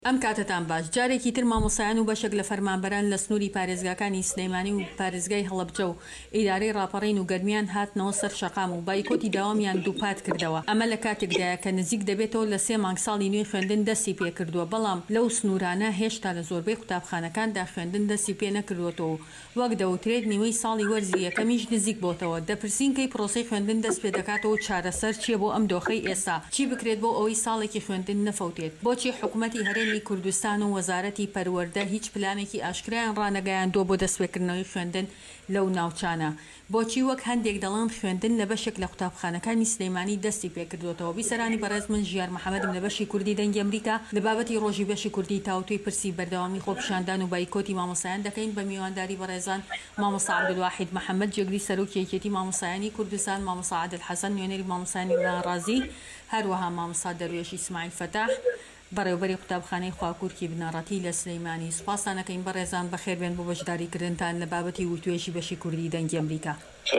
ئەم کاتتان باش جارێکی تر مامۆسایان و بەشێک لە فەرمانبەران لە سنووری پارێزگاکانی سلەیمانی و پارێزگای هەڵەبجە و ئیدارەی ڕاپەڕین و گەرمیان هاتنەوە سەر شەقام و بایکۆتی داوامیان دووپات کردەوە. ئەمە لە کاتێکدایە کە نزیک دەبێتەوە لە 3 مانگ ساڵی نوێی خوێندن دەستی پێ کردووە، بەڵام لەو سنوورانە هێشتا لە زۆربەی قوتابخانەکاندا خوێندن دەستی پێ نەکردوێتەوە. وەک دەوترێت نیوەی ساڵی وەرزی یەکەمیش نزیک بۆتەوە. دەپرسین کەی پرۆسەی خوێندن دەست پێ دەکاتەوە چارەسەر چیە بۆ ئەم دۆخەی ئێستا؟ چی بکرێت بۆ ئەوەی ساڵێکی خوێندن نەفەوتێت؟ بۆچی حکوومەتی هەرێمی کوردستان و وەزارەتی پەروەردە هیچ پلانێکی ئاشکرایان ڕانەگەیاندووە بۆ دەستپێکردنەوەی خوێندن لەو ناوچانە؟ بۆچی وەک هەندێک دەڵێن خوێندن لە بەشێک لە قوتابخانەکانی سلەیمانی دەستی پێکردوێتەوە؟ بیسەرانی بەڕێز من ژیار محەممەدم لە بەشی کوردی دەنگی ئەمریکا لە بابەتی ڕۆژی بەشی کوردی تاوتوی پرسی بەردەوامی خۆپیشاندان و بایکۆتی مامۆسایان دەکەین بە میوانداری بەڕێزان مامۆستا عەبدولواحید محەممەد جێگری سەرۆکی یەکێتی مامۆسایانی کوردستان، مامۆستا عادل حەسەن نوێنەری مامۆسایانی ڕازی، هەروەها مامۆستا دەروێش ئیسماعیل فەتاح بەڕێوەبەری قوتابخانەی خواکوورکی بنەڕەتی لە سلەیمانی. سوپاسانەکەین بەڕێزان، بەخێربێن بۆ بەشداریکردنتان لە بابەتی وتوێژی بەشی کوردی دەنگی ئەمریکا.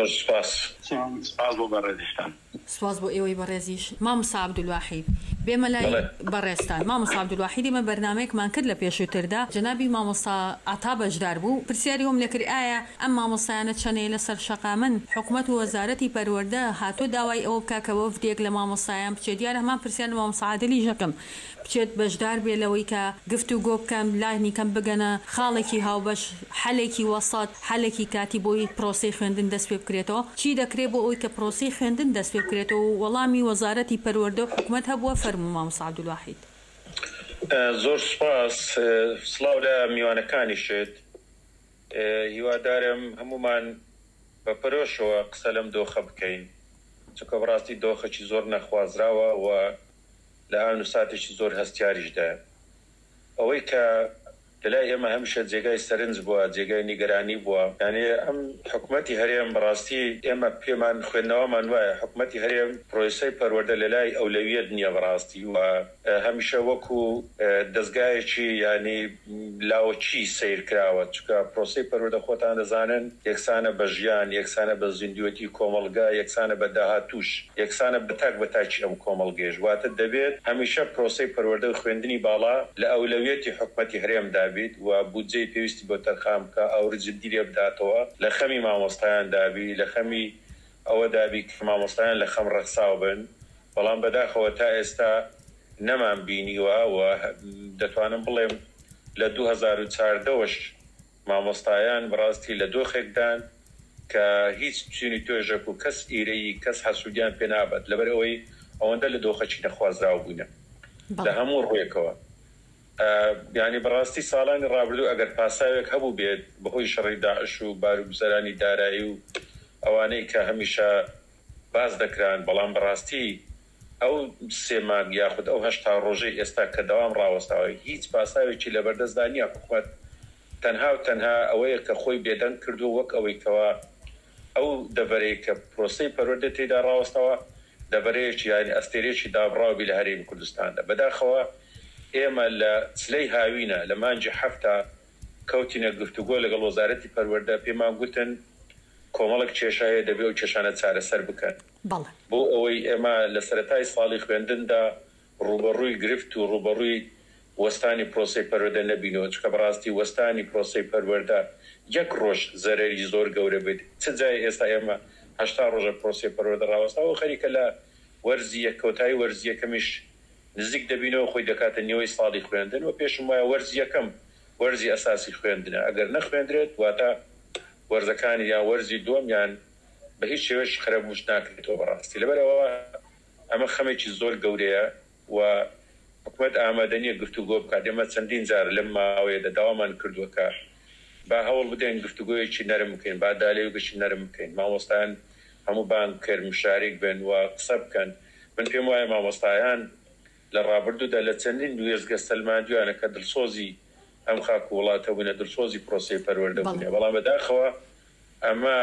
سپاس بۆ بەڕێزیشتان. سپاس بۆ ئێوەی بەڕێزیش. مامۆستا عەبدولواحید بێمە لای بەڕێزتان. مامۆستا عەبدولواحید ئێمە بەرنامەیەکمان کرد لە پێشووتردا، جەنابی مامۆستا عەتا بەشدار بوو، پرسیاری وەم لێکرد ئایا ئەم مامۆسایانە چەنەیە لەسەر شەقامن حکوومەت و وەزارەتی پەروەردە هاتۆ داوای ئەوە بکا کە وەفدێک لە مامۆسایان بچێت؟ دیارە هەمان پرسیار لە مامۆستا عادلی ژەکەم بچێت بەشدار بێ لەوەی کە گفتوگۆ بکەم لانی کەم بگەنە خاڵێکی هاوبەش، حەلێکی وەسەط، حەلێکی کاتی بۆی پرۆسەی خوێندن دەست پێ بکرێتەوە. چی دەکرێت بۆ ئەوی کە پرۆسەی خوێندن دەست پێ بکرێتەوە؟ وەڵامی وەزارەتی پەروەردە و حکوومەت هەبووە. فەرموو مامۆستا عەبدولواحید. زۆر سپاس. سڵاو لە میوانەکانیشت. هیوادارم هەمومان بە پەرۆشەوە قسە لەم دۆخە بکەین، چونکە بەڕاستی دۆخەکی زۆر نەخوازراوە و لە ئاون و ساتێکی زۆر هەستیاریشدایە. ئەوەی کە لەلای ئێمە هەمیشە جێگای سەرنج بووە، جێگای نیگەرانی بووە. یعنی ئەم حکوومەتی هەرێم بەڕاستی ئێمە پێمان خوێندنەوەمان وایە حکوومەتی هەرێم پرۆسەی پەروەردە لەلای ئەولەویەت نییە بەڕاستی، و هەمیشە وەکو دەستگایەکی ینی لاوەچی سیر کراوە، چونکە پرۆسەی پەروەردە خۆتان دەزانن یەکسانە بە ژیان، یەکسانە بە زیندوەتی کۆمەڵگا، یەکسانە بە داهاتوش، یەکسانە بەتاک بەتاکی ئەم کۆمەڵگەیش. واتە دەبێت هەمیشە پرۆسەی پەروەردە و خوێندنی باڵا لە ئەولەویەتی حکوومەتی هەرێمدا بێت و بودجەی پێویستی بۆ تەرخام کە ئەوڕجدی لێ بداتەوە، لە خەمی مامۆستایان دابی، لە خەمی ئەوە دابی کە مامۆستایان لە خەم ڕەخساو بن. بەڵام بەداخەوە تا ئێستا نەمان بینیوە و دەتوانم بڵێم لە 2014ش مامۆستایان بەڕاستی لە دۆخێکدان کە هیچ چینی توێژەک و کەس ئیرەی کەس حەسوودیان پێ نابێت، لەبەر ئەوەی ئەوەندە لە دۆخەکی نەخوازراو بوونە لە هەموو ڕوویەکەوە. یعنی بەڕاستی ساڵانی ڕابردوو ئەگەر پاساوێک هەبوو بێت بەهۆی شەڕی داعش و باروگوزەرانی دارایی و ئەوانەی کە هەمیشە باز دەکران، بەڵام بەڕاستی ئەو 3 مانگ یاخود ئەو 8 ڕۆژەی ئێستا کە دەوام ڕاوەستاوی هیچ پاساوێکی لەبەردەستدا نییە. حکوومەت تەنها و تەنها ئەوەیە کە خۆی بێدەنگ کردو وەک ئەوەی کەوا ئەو دەبەرەی کە پرۆسەی پەروەردە تێدا ڕاوەستەوە دەبەرەیەکی یانی ئەستێرێکی دابڕاوی لە هەرێمی کوردستاندا. بەداخەوە ئێمە لە چلەی هاوینە لە مانجی هەفتە کەوتینە گفتوگۆ لەگەڵ وەزارەتی پەروەردە، پێمان گوتن کۆمەڵک کێشایە دەبێت و کێشانە چارەسەر بکەن بۆ ئەوەی ئێمە لە سەرەتای ساڵی خوێندندا ڕوبەڕووی گرفت و ڕوبەڕووی وەستانی پرۆسەی پەروەردە نەبینەوە، چونکە بەڕاستی وەستانی پرۆسەی پەروەردە یەک ڕۆژ زەرەری زۆر گەورە بێت. چ جای ئێستا ئێمە 8 ڕۆژە پرۆسەی پەروەردە ڕاوەستاوە خەریکە لە وەرزی یەکەوتایی وەرزی یەکەمیش نزیک دەبینەوە خۆی دەکاتە نیوەی ساڵی خوێندن و پێشم وایە وەرزی یەکەم وەرزی ئەساسی خوێندنە. ئەگەر نەخوێندرێت واتە وەرزەکانی یان وەرزی دووەم یان بە هیچ شێوەش خراپوش ناکرێتەوە. بەڕاستی لەبەرەوە ئەمە خەمێکی زۆر گەورەیە و حکوومەت ئامادە نییە گفتوگۆ بکات. ئێمە چەندین جار لەم ماوەیەدا داوامان کردووە کە با هەوڵ بدەین گفتوگۆیەکی نەرم بکەین، با دالێوگەشی نەرم بکەین، مامۆستایان هەموو بانکرد مشارێک بن و قسە بکەن. من پێم وایە مامۆستایان لە ڕابردوودا لە چەندین وێزگە سەلماندویانە کە دڵسۆزی ئەم خاک و وڵاتە بوونە، دڵسۆزی پرۆسەی پەروەردە بوونێ. بەڵام بەداخەوە ئەمە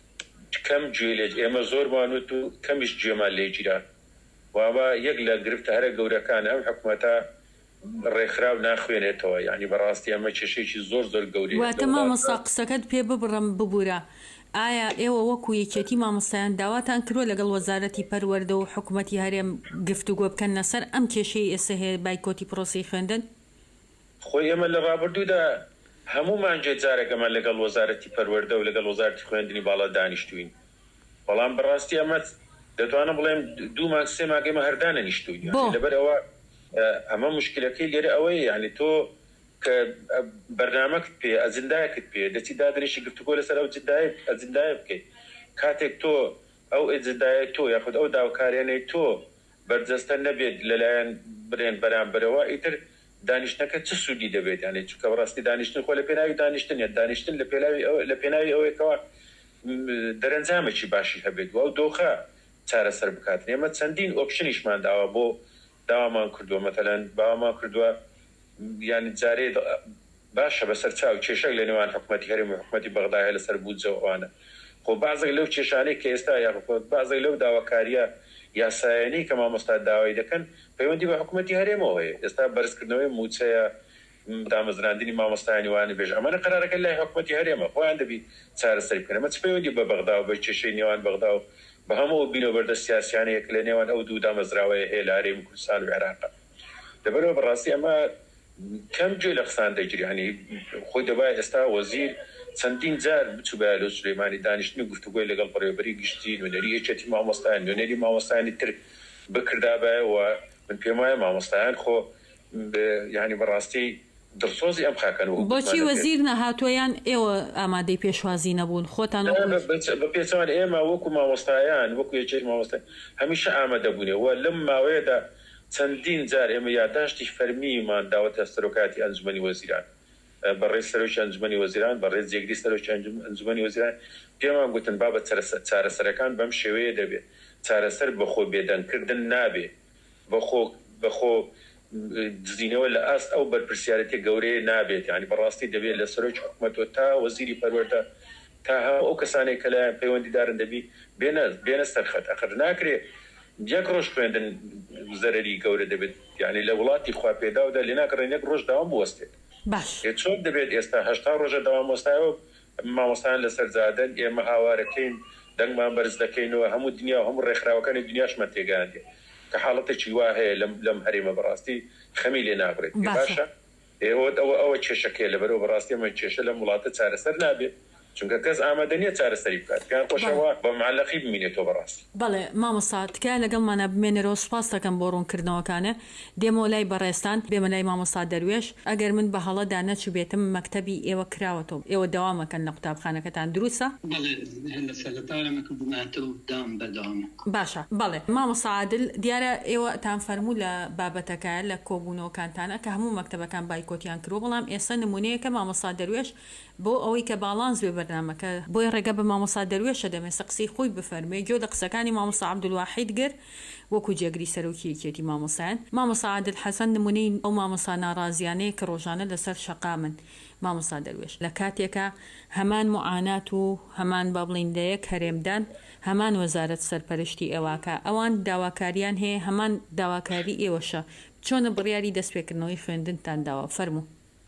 کەم گوێ لێ ئێمە زۆرمانوت و کەمیش گوێمان لێگیرا. وابە یەک لە گرفتە هەرە گەورەکان ئەم حکوومەتە ڕێکخراو ناخوێنێتەوە. یعنی بەڕاستی ئەمە کێشەیەکی زۆر زۆر گەورەیە. واتە مامۆستا قسەکەت پێ ببڕم ببوورە. ئایا ئێوە وەکو یەکێتی مامۆستایان داواتان کردووە لەگەڵ وەزارەتی پەروەردە و حکوومەتی هەرێم گفتوگۆ بکەن لەسەر ئەم کێشەی ئێستا هەیە بایکۆتی پرۆسەی خوێندن؟ خۆی ئێمە لە ڕابردوودا هەمومان جێجارێکەمان لەگەڵ وەزارەتی پەروەردە و لەگەڵ وەزارەتی خوێندنی باڵا دانیشتوین بەڵام بەڕاستی ئەمە دەتوانم بڵێم 2 مانگ 3 مانگ ئێمە هەردانە نیشتوین لەبەرەوە ئەمە مشکلەکەی لێرە ئەوەیە یعنی تۆ کە بەرنامەکت پێ ئەجندایەکت پێ دەچی دادرێکی گفتوگۆ لەسەر ئەو ئەجندایە بکەیت کاتێک تۆ ئەو ئەجندایە تۆ یاخود ئەو داواکاریانەی تۆ بەرجەستە نەبێت لەلایەن برێن بەرامبەرەوە ئیتر دانیشتەکە چه سوودی دەبێت یعنی چونکە بەڕاستی دانیشتن خۆ لە پێناوی دانیشتن لە پێناوی ئەوەیەکەوە دەرەنجامێکی باشی هەبێت و ئەو دۆخە چارەسەر بکاتن ئێمە چەندین ئۆپشنیشمان داوە بۆ داوامان کردووە مەتەلەن باوامان کردووە یعنی جارێ باشە بەسەر چاو کێشەک لە نێوان حکوومەتی هەرێم و حکوومەتی بەغدایە لەسەر بودجەوانە خۆ بازێک لەو کێشانەی کە ئێستا یا بازێک لەو داواکاریە یاسایەنی کە مامۆستا داوای دەکەن پەیوەندی بە حکوومەتی هەرێمەوەیە ئێستا بەرزکردنەوەی موچەیە دامەزراندنی مامۆستایانی وانی بێژ ئەمانە قرارەکە لای حکوومەتی هەرێمە خۆیان دەبی چارەسەری بکەن ئەمە چ پەیوەندی بە بەغدا و بە کێشەی نێوان بەغدا و بە هەموو بینەوەبەردە سیاسیانەیەک لە نێوان ئەو دوو دامەزراوەیە هەیە لە هەرێمی کوردستان و عێراق لەبەرەوە بەڕاستی ئەمە کەم گوێ لە قسان دەگیری هەنی خۆی دەبای ئێستا وەزیر چەندین جار بچوو بە لە سولەیمانی دانیشتنی گفتوگۆی لەگەڵ بەڕێوەبەری گشتی نوێنەری یەکێتی مامۆستایان نوێنەری مامۆستایانی تر بکردابایەوە من پێم وایە مامۆستایان خۆ یعنی بەڕاستی دڵسۆزی ئەم خاکەنەوە بۆچی وەزیر نەهاتوۆیان ئێوە ئامادەی پێشوازی نەبوون خۆتان بە پێچوان ئێمە وەکو مامۆستایان وەکو یەکێتی مامۆستای هەمیشە ئامادە بوونێەوە لەم ماوەیەدا چەندین جار ئێمە یادداشتی فەرمیمان داوەتە سەرۆکاتی ئەنجومەنی وەزیران بەڕێ سەرۆکی ئەنجومەنی وەزیران بەڕێ جێگری سەرۆکی ئەنجومەنی وەزیران پێمان گوتن بابەت چارەسەرەکان بەم شێوەیە دەبێت چارەسەر بەخۆ بێدەنگکردن نابێ بەخۆ دزینەوە لە ئاست ئەو بەرپرسیارەتی گەورەیە نابێت ینی بەڕاستی دەبێت لە سەرۆکی حکوومەتەوە تا وەزیری پەروەردە تا ئەو کەسانێک کە لایەن پەیوەندیدارن دەبی بێنە سەرخەت ئەخر ناکرێت یەک ڕۆژ خوێندن زەرەری گەورە دەبێت یعنی لە وڵاتی خوا پێداودا لێ ناکڕێن یەک ڕۆژ داوام بوەستێت چۆن دەبێت ئێستا 80 ڕۆژە داوام وەستایەوە مامۆستایان لەسەر زادن ئێمە هاوارەکەین دەنگمان بەرز دەکەینەوە هەموو دنیا و هەموو ڕێکخراوەکانی دنیاشمە تێگەاندێ کە حاڵەتێکی وا هەیە لەم هەرێمە بەڕاستی خەمی لێ ناگرێت باشە ئەوە کێشەکەی لەبەرەوە بەڕاستی ئەمە کێشە لە وڵاتە چارەسەر نابێت چونکە کەس ئامادە نییە چارەسەری بکات کان خۆشەوە بە معلقی بمینێتەوە بەڕاستی بەڵێ مامۆستا تکایە لەگەڵمانە بمێنەرەوە سوپاس دەکەم بۆ ڕوونکردنەوەکانە دێمەوە لای بەڕێستان بێمە لای مامۆستا دەروێش ئەگەر من بە هەڵەدا نەچوو بێتم مەکتەبی ئێوە کراوەتەوە ئێوە دەوامەکەن لە قوتابخانەکەتان دروستە باشە بەڵێ مامۆستا عادل دیارە ئێوەتان فەرموو لە بابەتەکە لە کۆبوونەوەکانتانە کە هەموو مەکتەبەکان بایکۆتیان کرۆ بەڵام ئێستا نمونەیەکە مامۆستا دەروێش بۆ ئەوەی کە باڵانس بێ بەرنامەکە بۆی ڕێگە بە مامۆستا دەروێشە دەمێ سەقسی خۆی بفەرمێ گوێ لە قسەکانی مامۆستا عەبدولواحید گرت وەکو جێگری سەرۆکی یەکێتی مامۆستایان مامۆستا عادل حەسەن نمونەی ئەو مامۆستا ناڕازیانەیە کە ڕۆژانە لەسەر شەقا من مامۆستا دەروێش لە کاتێکە هەمان معانات و هەمان با بڵیندەیەک هەرێمدان هەمان وەزارەت سەرپەرشتی ئێواکە ئەوان داواکاریان هەیە هەمان داواکاری ئێوەشە چۆنە بڕیاری دەستپێکردنەوەی خوێندنتان داوە فەرموو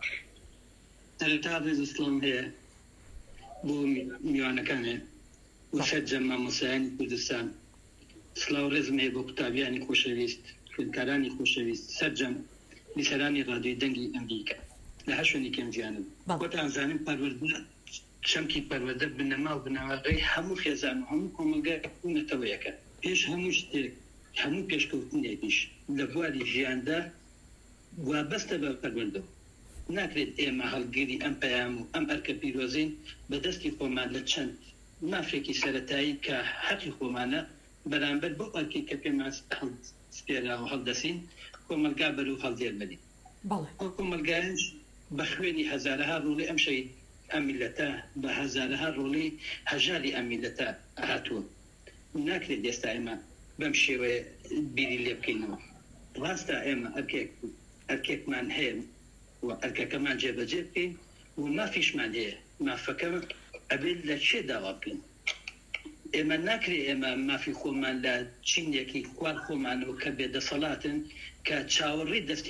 بۆ میوانەکانێ و سەرجەم مامۆستایانی کوردستان سڵاو ڕێزم هەیە بۆ قوتابیانی خۆشەویست خوێندکارانی خۆشەویست سەرجەم لیسەرانی ڕادیۆی دەنگی ئەمریکا لە هەر شوێنی کەم جیانم خۆتان زانم پەروەردە چەمکی پەروەردە بنەما و بناوەڕێی هەموو خێزان و هەموو کۆمەلگای بوونەتەوەیەکە پێش هەموو شتێک هەموو پێشکەوتنێکیش لە بواری ژیاندا وابەستە بە پەروەردە ناکرێت ئێمە هەڵگیری ئەم پەیام و ئەم ئەرکە پیرۆزین بەدەستی خۆمان لە چەند مافێکی سەرەتایی کە حەقی خۆمانە بەرامبەر بۆ ئەرکی کە پێمان سپێرا و هەڵدەسین کۆمەلگا بەر و هەڵدێر بەدین ئەو کۆمەلگایش بە خوێنی هەزارەها ڕۆڵی ئەم شەی ئەم میلەتە بە هەزارەها ڕۆڵی هەژاری ئەم میلەتە هاتووە ناکرێت ئێستا ئێمە بەم شێوەیە بیری لێ بکەینەوە ڕاستە ئێمە ئەرکێکمان هەیە و ئەرکەکەمان جێبەجێ بکەین و مافیشمان هەیە مافەکە ئەبێت لە چێ داوا بکەین ئێمە ناکرێت ئێمە مافی خۆمان لە چینێکی خوار خۆمانەوە کە بێدەسەڵاتن کە چاوەڕێی دەستی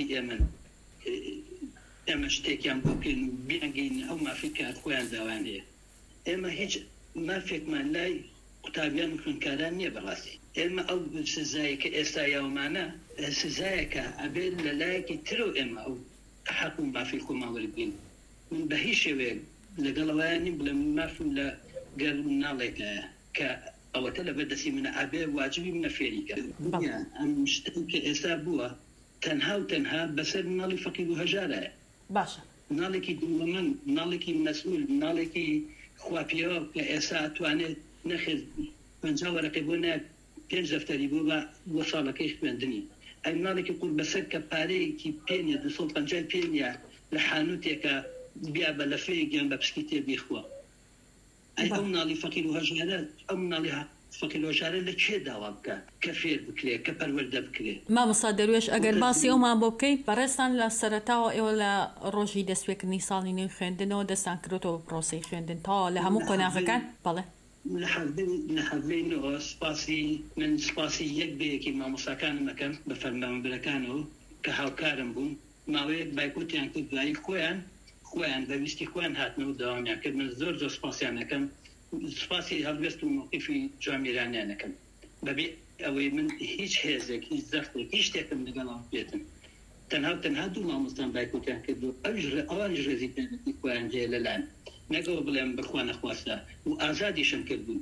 ئێمە شتێکیان بۆ بکەین و بیانگەین ئەو مافی کە خۆیان داوان هەیە ئێمە هیچ مافێکمان لای قوتابیان و خوێندکاران نییە بەڕاستی ئێمە ئەو سزایە کە ئێستا یاومانە سزایەکە ئەبێت لە لایەکی ترۆ ئێمە ئەو حق مافی خۆماوەری بین من بە هیچ شێوەیەک لەگەڵەوەیانی بڵێ من مافم لە گەر ناڵێکایە کە ئەوەتە لە بەردەسی منە ئابێ واجبی منە فێریکە ئەم شتێک کە ئێستا بووە تەنها و تەنها بەسەر مناڵی فەقیر و هەژارایە باشە ناڵێکی دووەمەند ناڵێکی مەسئول ناڵێکی خواپیەوە کە ئێستا ئەتوانێت نەخێت 50 وەرەقەی بۆ نایە 5 دەفتەری بۆ بۆ ساڵەکەی خوێندنی ئەی مناڵێکی قورب بەسەر کە پارەیەکی پێنیە 250 پێنیە لە حانوتێکە بیا بە لەفەیەکیان بە پشکی تێ بیخوە ئەی ئەو مناڵی فەقیر و هەژارە ئەو مناڵی فەقیر و هەژارە لە کێ داوا بکە کە فێر بکرێ کە پەروەردە بکرێ مامۆستا دەروێش ئەگەر باسی ئەومان بۆ بکەیت بەڕێستان لە سەرەتاوە ئێوە لە ڕۆژی دەستپێکردنی ساڵی نوێی خوێندنەوە دەستان کردەوە پرۆسەی خوێندن تاوە لە هەموو قۆناغەکان بەڵێ لە حەڤینەوە سپاسی من سپاسی یەک بەیەکی مامۆستاکانم ئەەکەم بە فەرمانبەرەکانەوە کە هاوکارم بوون ماوەیەک بایکوتیان کرد دوایی خۆیان بەویستی خۆیان هاتنەوە داوامیان کرد من زۆر سپاسیانەکەم سپاسی هەڵوێست و موقیفی جوامێرانیانەکەم بەبێ ئەوەی من هیچ هێزێک هیچ زەختێک هیچ شتێکم لەگەڵام بێتن تەنها دوو مامۆستان بایکوتیان کرد و ئەوانش ڕێزی پێی خۆیان جێ لەلایەن نەگەوە بڵێم بخوا نەخواستە و ئازادیشم کردبوون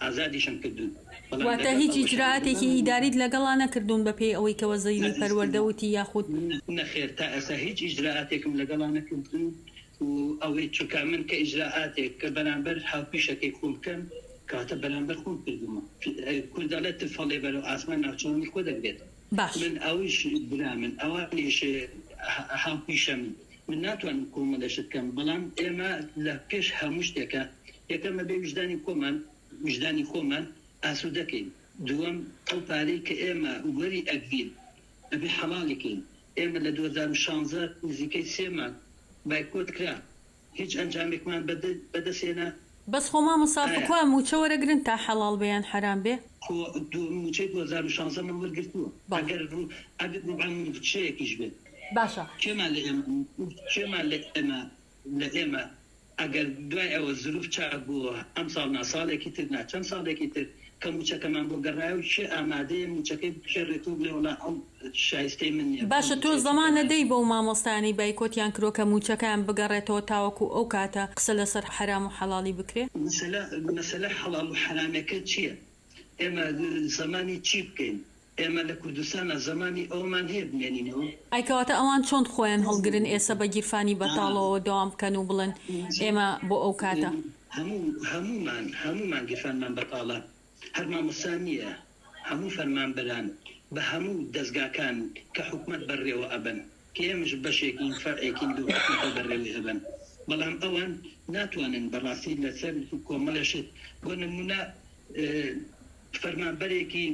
واتە هیچ ئیجراعاتێکی ئیداریت لەگەڵا نەکردوون بە پێی ئەوەی کە وەزیری پەروەردەوتی یاخود نەخێر تا ئێستا هیچ ئیجراعاتێکم لەگەڵا نەکردن و ئەوەی چووکە من کە ئیجراعاتێک کە بەرامبەر هاوپیشەکەی خۆم بکەم کاتە بەرامبەر خۆم کردومە کوردەڵێت فەڵێ بەرەو ئاسمان ناوچەوەمی خۆ دەبێت من ئەویش برا من ئەوانیش هاوپیشە من ناتوانم کۆمەڵەشت بکەم بەڵام ئێمە لە پێش هەموو شتێکە یەکەمە بێ وجدانی خۆمان ئاسوودەکەین دووەم ئەو پارەی کە ئێمە وەری ئەگرین ئەبێ حەڵاڵیکەین ئێمە لە 2016 نزیکەی 3 مانگ بایکۆت کرا هیچ ئەنجامێکمان بەدەستێنە بەس خۆ مامۆستا بکوا موچە وەرەگرن تا حەڵاڵ بێیان حرام بێ موچەی 2016 من وەرگرتووە ئەگەر موچەیەکیش بێت باشە چێمان لە ئێمە ئەگەر دوای ئەوە زروف چاک بووە ئەم ساڵ ناساڵێکی تر چەند ساڵێکی تر کە موچەکەمان بۆ گەڕایە و چێ ئامادەیە موچەکەی بشێڕێتوو بڵێوەڵا ئەم شایستەی من نیە باشە تۆ زەمانە دەی بۆ مامۆستانی بایکۆتیان کرۆ کە موچەکەیان بگەڕێتەوە تاوەکو ئەو کاتە قسە لەسەر حرام و حەڵاڵی بکرێ مەسەلە حەڵاڵ و حرامەکە چییە ئێمە زمانی چی بکەین ئێمە لە کوردستانە زمانی ئەومان هەیە بمێنینەوە ئایکەواتە ئەوان چۆن خۆیان هەڵگرن ئێستا بە گیرفانی بەتاڵەوە داوام بکەن و بڵن ئێمە بۆ ئەو کاتە هەمومان گیرفانمان بەتاڵە هەر مامۆستانیە هەموو فەرمانبەران بە هەموو دەستگاکان کە حکومەت بەڕێوە ئەبن کە ئێمەش بەشێکی فەرعێکی دوو حکومەت بەڕێوەی ئەبن بەڵام ئەوان ناتوانن بەڕاستی لەسەر کۆمەڵەشت بۆ نمونە فەرمانبەرێکی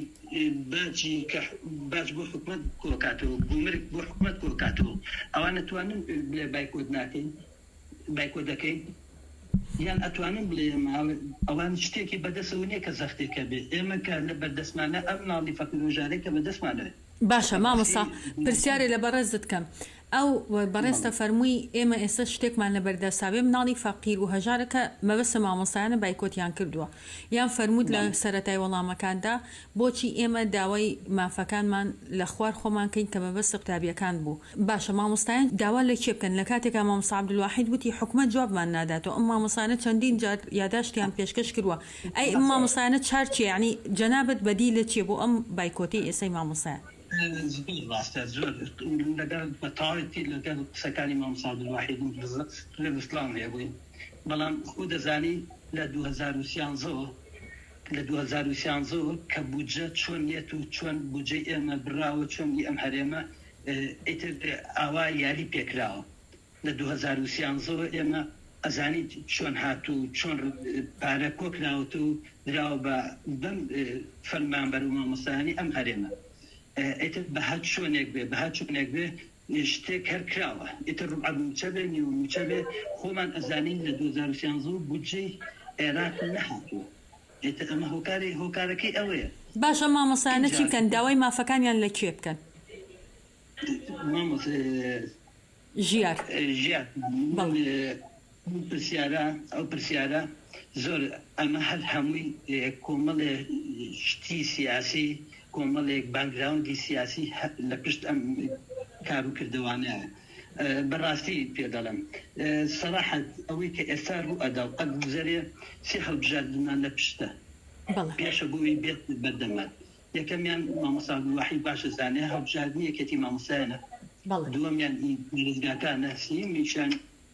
باج بۆ حکومەت کۆکاتەوە بوومرگ بۆ حکومەت کۆکاتەوە ئەوان نتوانن بڵێ بایکۆت ناکەین بایکۆت دەکەین یان ئەتوانن بڵێ ئەوان شتێکی بەدەستەوە نییە کە زەختێکە بێت ئێمە کە لە بەردەستمانە ئەم ناڵی فەقیر و هەژارەی کە بەدەستمانەوێت باشە مامۆستا پرسیارێ لە بەڕێزت کەم ئەو بەڕێستە فەرمووی ئێمە ئێستا شتێکمان لە بەردەساوێ مناڵی فەقیر و هەژارەکە مەبەستە مامۆستایانە بایکۆتیان کردووە یان فەرمووت لە سەرەتای وەڵامەکاندا بۆچی ئێمە داوای مافەکانمان لە خوار خۆمان کەین کە مەبەستە قوتابیەکان بوو باشە مامۆستایان داوا لە کێ بکەن لە کاتێکا مامۆستا عەبدولواحید وتی حکومەت جوابمان ناداتەوە ئەم مامۆستایانە چەندین جار یاداشتیان پێشکەش کردووە ئەی ئەم مامۆستایانە چار چیە یعنی جەنابەت بەدی لە چیە بۆ ئەم بایکۆتی ئێسەی مامۆستایان ڕاستە زۆر لەگەڵ بەتاوەتی لەگەڵ قسەکانی مامۆستا عەبدولواحید لەبستڵان هەیە بووین بەڵام خۆ دەزانی لە 2013 کە بودجە چۆن نیێت و چۆن بودجەی ئێمە براوە چۆن ئەم هەرێمە ئیتر ئاوا یاری پێکراوە لە 2013 ئێمە ئەزانی چۆن هاتوو چۆن پارە کۆکراوت و دراوە بەم فەرمانبەر و مامۆستایانی ئەم هەرێمە ئیتر بەهات شوێنێک بێ شتێک هەر کراوە ئیتر ڕوعەبووچە بێ نیوموچە بێ خۆمان ئەزانین لە 2013 بودجەی عێراق نەهاتووە ئیتر ئەمە هۆکارەکەی ئەوەیە باشە مامۆستایانە چی بکەن داوای مافەکانیان لە کوێ بکەن ژیار ئەو پرسیارە زۆر ئەمە هەر هەمووی کۆمەڵێ شتی سیاسی کۆمەڵێک باگراوندی سیاسی لە پشت ئەم کار و کردوانەیە بالراستي بيدلم صراحة أويك إثار وأدا وقد زري سيخل بجادنا نبشته بيش أبوي بيت بدمات يا كم يعني ما مصاب الوحيد باش زاني هاو بجادني كتي ما مصانا دوم يعني رزقا كان نفسي مشان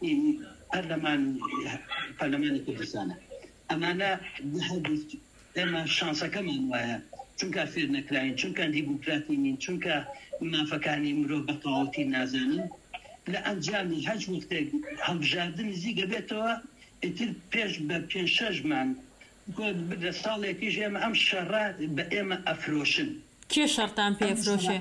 برلمان كردستان أما أنا بحدث أما شانسا كمان ويا چونکە فێر نەکراین چونکە دیموکراتی نین چونکە مافەکانی مرۆڤ بەتەواوەتی نازانین لە ئەنجامی هەچ وەختێک هەڵبژاردن نزیکە بێتەوە ئیتر پێش بە 5-6 مان بدە ساڵێکیش ئێمە ئەم شەڕە بە ئێمە ئەفرۆشن. کێ شەڕتان پێ ئەفرۆشێ؟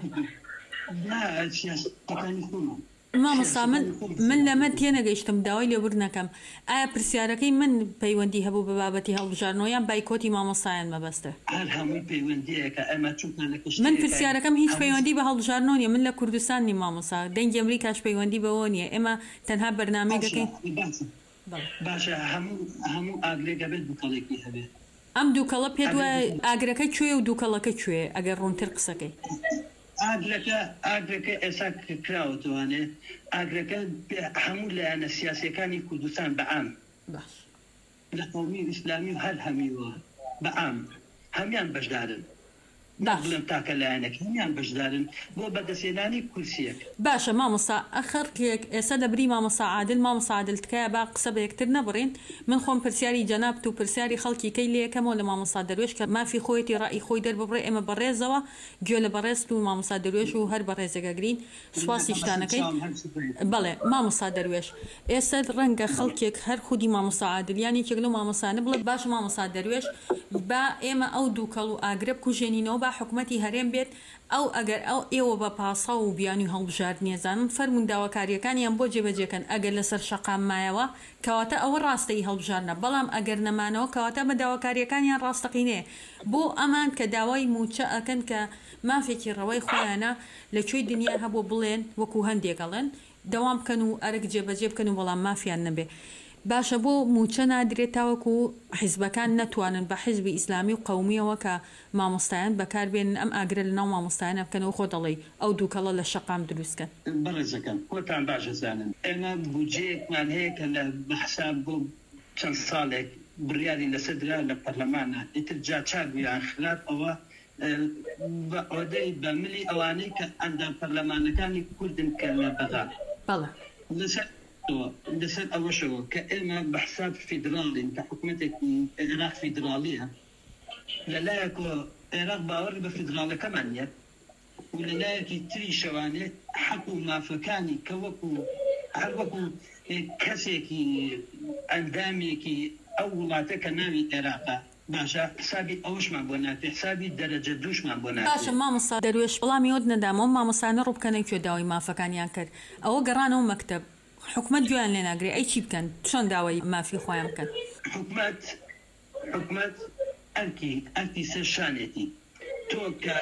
سیاسەتەکانی خۆمان. مامۆستا من لەمە تێنەگەیشتم داوای لێبوور نەکەم. ئایا پرسیارەکەی من پەیوەندی هەبوو بە بابەتی هەڵبژاردنەوە یان بایکۆتی مامۆستایان مەبەستە؟ هەر هەمووی پەیوەندیەکە ئەمە چونکە لە من پرسیارەکەم هیچ پەیوەندی بە هەڵبژاردنەوە نیە. من لە کوردستان نیم مامۆستا، دەنگی ئەمریکاش پەیوەندی بەوە نییە. ئێمە تەنها بەرنامەی دەکەین. باشە هەموو ئاگرێکە بێت دووکەڵێکی هەبێت. ئەم دووکەڵە پێت وایە ئاگرەکە کوێ و دووکەڵەکە کوێ ئەگەر ڕوونتر قسەکەی؟ ئاگرەکە ئێستا کراوەتوانێ ئاگرەکە هەموو لایەنە سیاسیەکانی کوردستان بەعام لە قەومی ئیسلامی و هەر هەمیوە بەعام هەمیان بەشدارن بڵێم تاکە لایەنێک هەمیان بەشدارن بۆ بەدەستێنانی کورسیەک. باشە مامۆستا ئەخەرکێک ئێستا دەبری مامۆستا عادل تکایە با قسە بە یەکتر نەبڕین. من خۆم پرسیاری جەنابت و پرسیاری خەڵکی کەی لێ یەکەمەوە لە مامۆستا دەروێش کە مافی خۆیەتی ڕای خۆی دەربڕێ ئێمە بەڕێزەوە گوێ لە بەڕێست و مامۆستا دەروێش و هەر بەڕێزەگەگرین سوپاسی شتانەکەی. بەڵێ مامۆستا دەروێش ئێستا ڕەنگە خەڵکێک هەر خودی مامۆستا عادل یان یەکێک لەو مامۆستانە بڵێت باش مامۆستا دەروێش با ئێمە ئەو دووکەڵ و ئاگرە بکوژێنینەوە با حکومەتی هەرێم بێت ئەو ئەگەر ئەو ئێوە بە پاسا و بیانی هەڵبژاردنیە زانن فەرمون داواکاریەکانیان بۆ جێبەجێکەن ئەگەر لەسەر شەقام مایەوە کەواتە ئەوە ڕاستەی هەڵبژاردنە، بەڵام ئەگەر نەمانەوە کەواتە بە داواکاریەکانیان ڕاستەقینێ بۆ ئەمان کە داوای موچە ئەکەن کە مافێکی ڕەوەی خۆیانە لەکوێی دنیا هەبوو بڵێن وەکو هەندێکەڵێن دەوام بکەن و ئەرک جێبەجێ بکەن و بەڵام مافیان نەبێ. باشە بۆ موچە نادرێت تاوەکو حیزبەکان نەتوانن بە حیزبی ئیسلامی و قەومیەوە کە مامۆستایان بەکاربێنن ئەم ئاگرە لە ناو مامۆستایانە بکەنەوە خۆ دەڵێ ئەو دووکەڵە لە شەقام دروستکەن. بەڕێزەکەم خۆتان باشە زانن ئێمە بودجەیەکمان هەیە کە لە بەحساب بۆ چەند ساڵێک بڕیاری لەسەردرا لە پەرلەمانە ئیتر جا چاکویان خلاف ئەوە بە ئۆدەی بە ملی ئەوانەی کە ئەندام پەرلەمانەکانی کوردن کە لە بەغا لەسەر ئەوەشەوە کە ئێمە بەحساب فیدراڵین کە حکوومەتێکی عێراق فیدراڵیە لەلایەکەوە عێراق باوەڕی بە فیدراڵەکەمان نیە و لەلایەکی تری شەوانێت حەق و مافەکانی کە هەر وەکو کەسێکی ئەندامێکی ئەو وڵاتە کە ناوی عێراقە باشە حسابی ئەوشمان بۆ ناکرێت حسابی دەرەجە دووشمان بۆ ناکرێت. باشە مامۆستا دەروێش وەڵامی ئەوت نەدامەوە مامۆستانە ڕووبکەنەی کوێ داوای مافەکانیان کرد ئەوە گەڕانەوە مەکتەب حکومت گویان لێ ناگرێ ئەی چی بکەن چۆن داوای مافی خۆیان بکەن؟ حکومت ئەرکی سەر شانێتی تۆ کە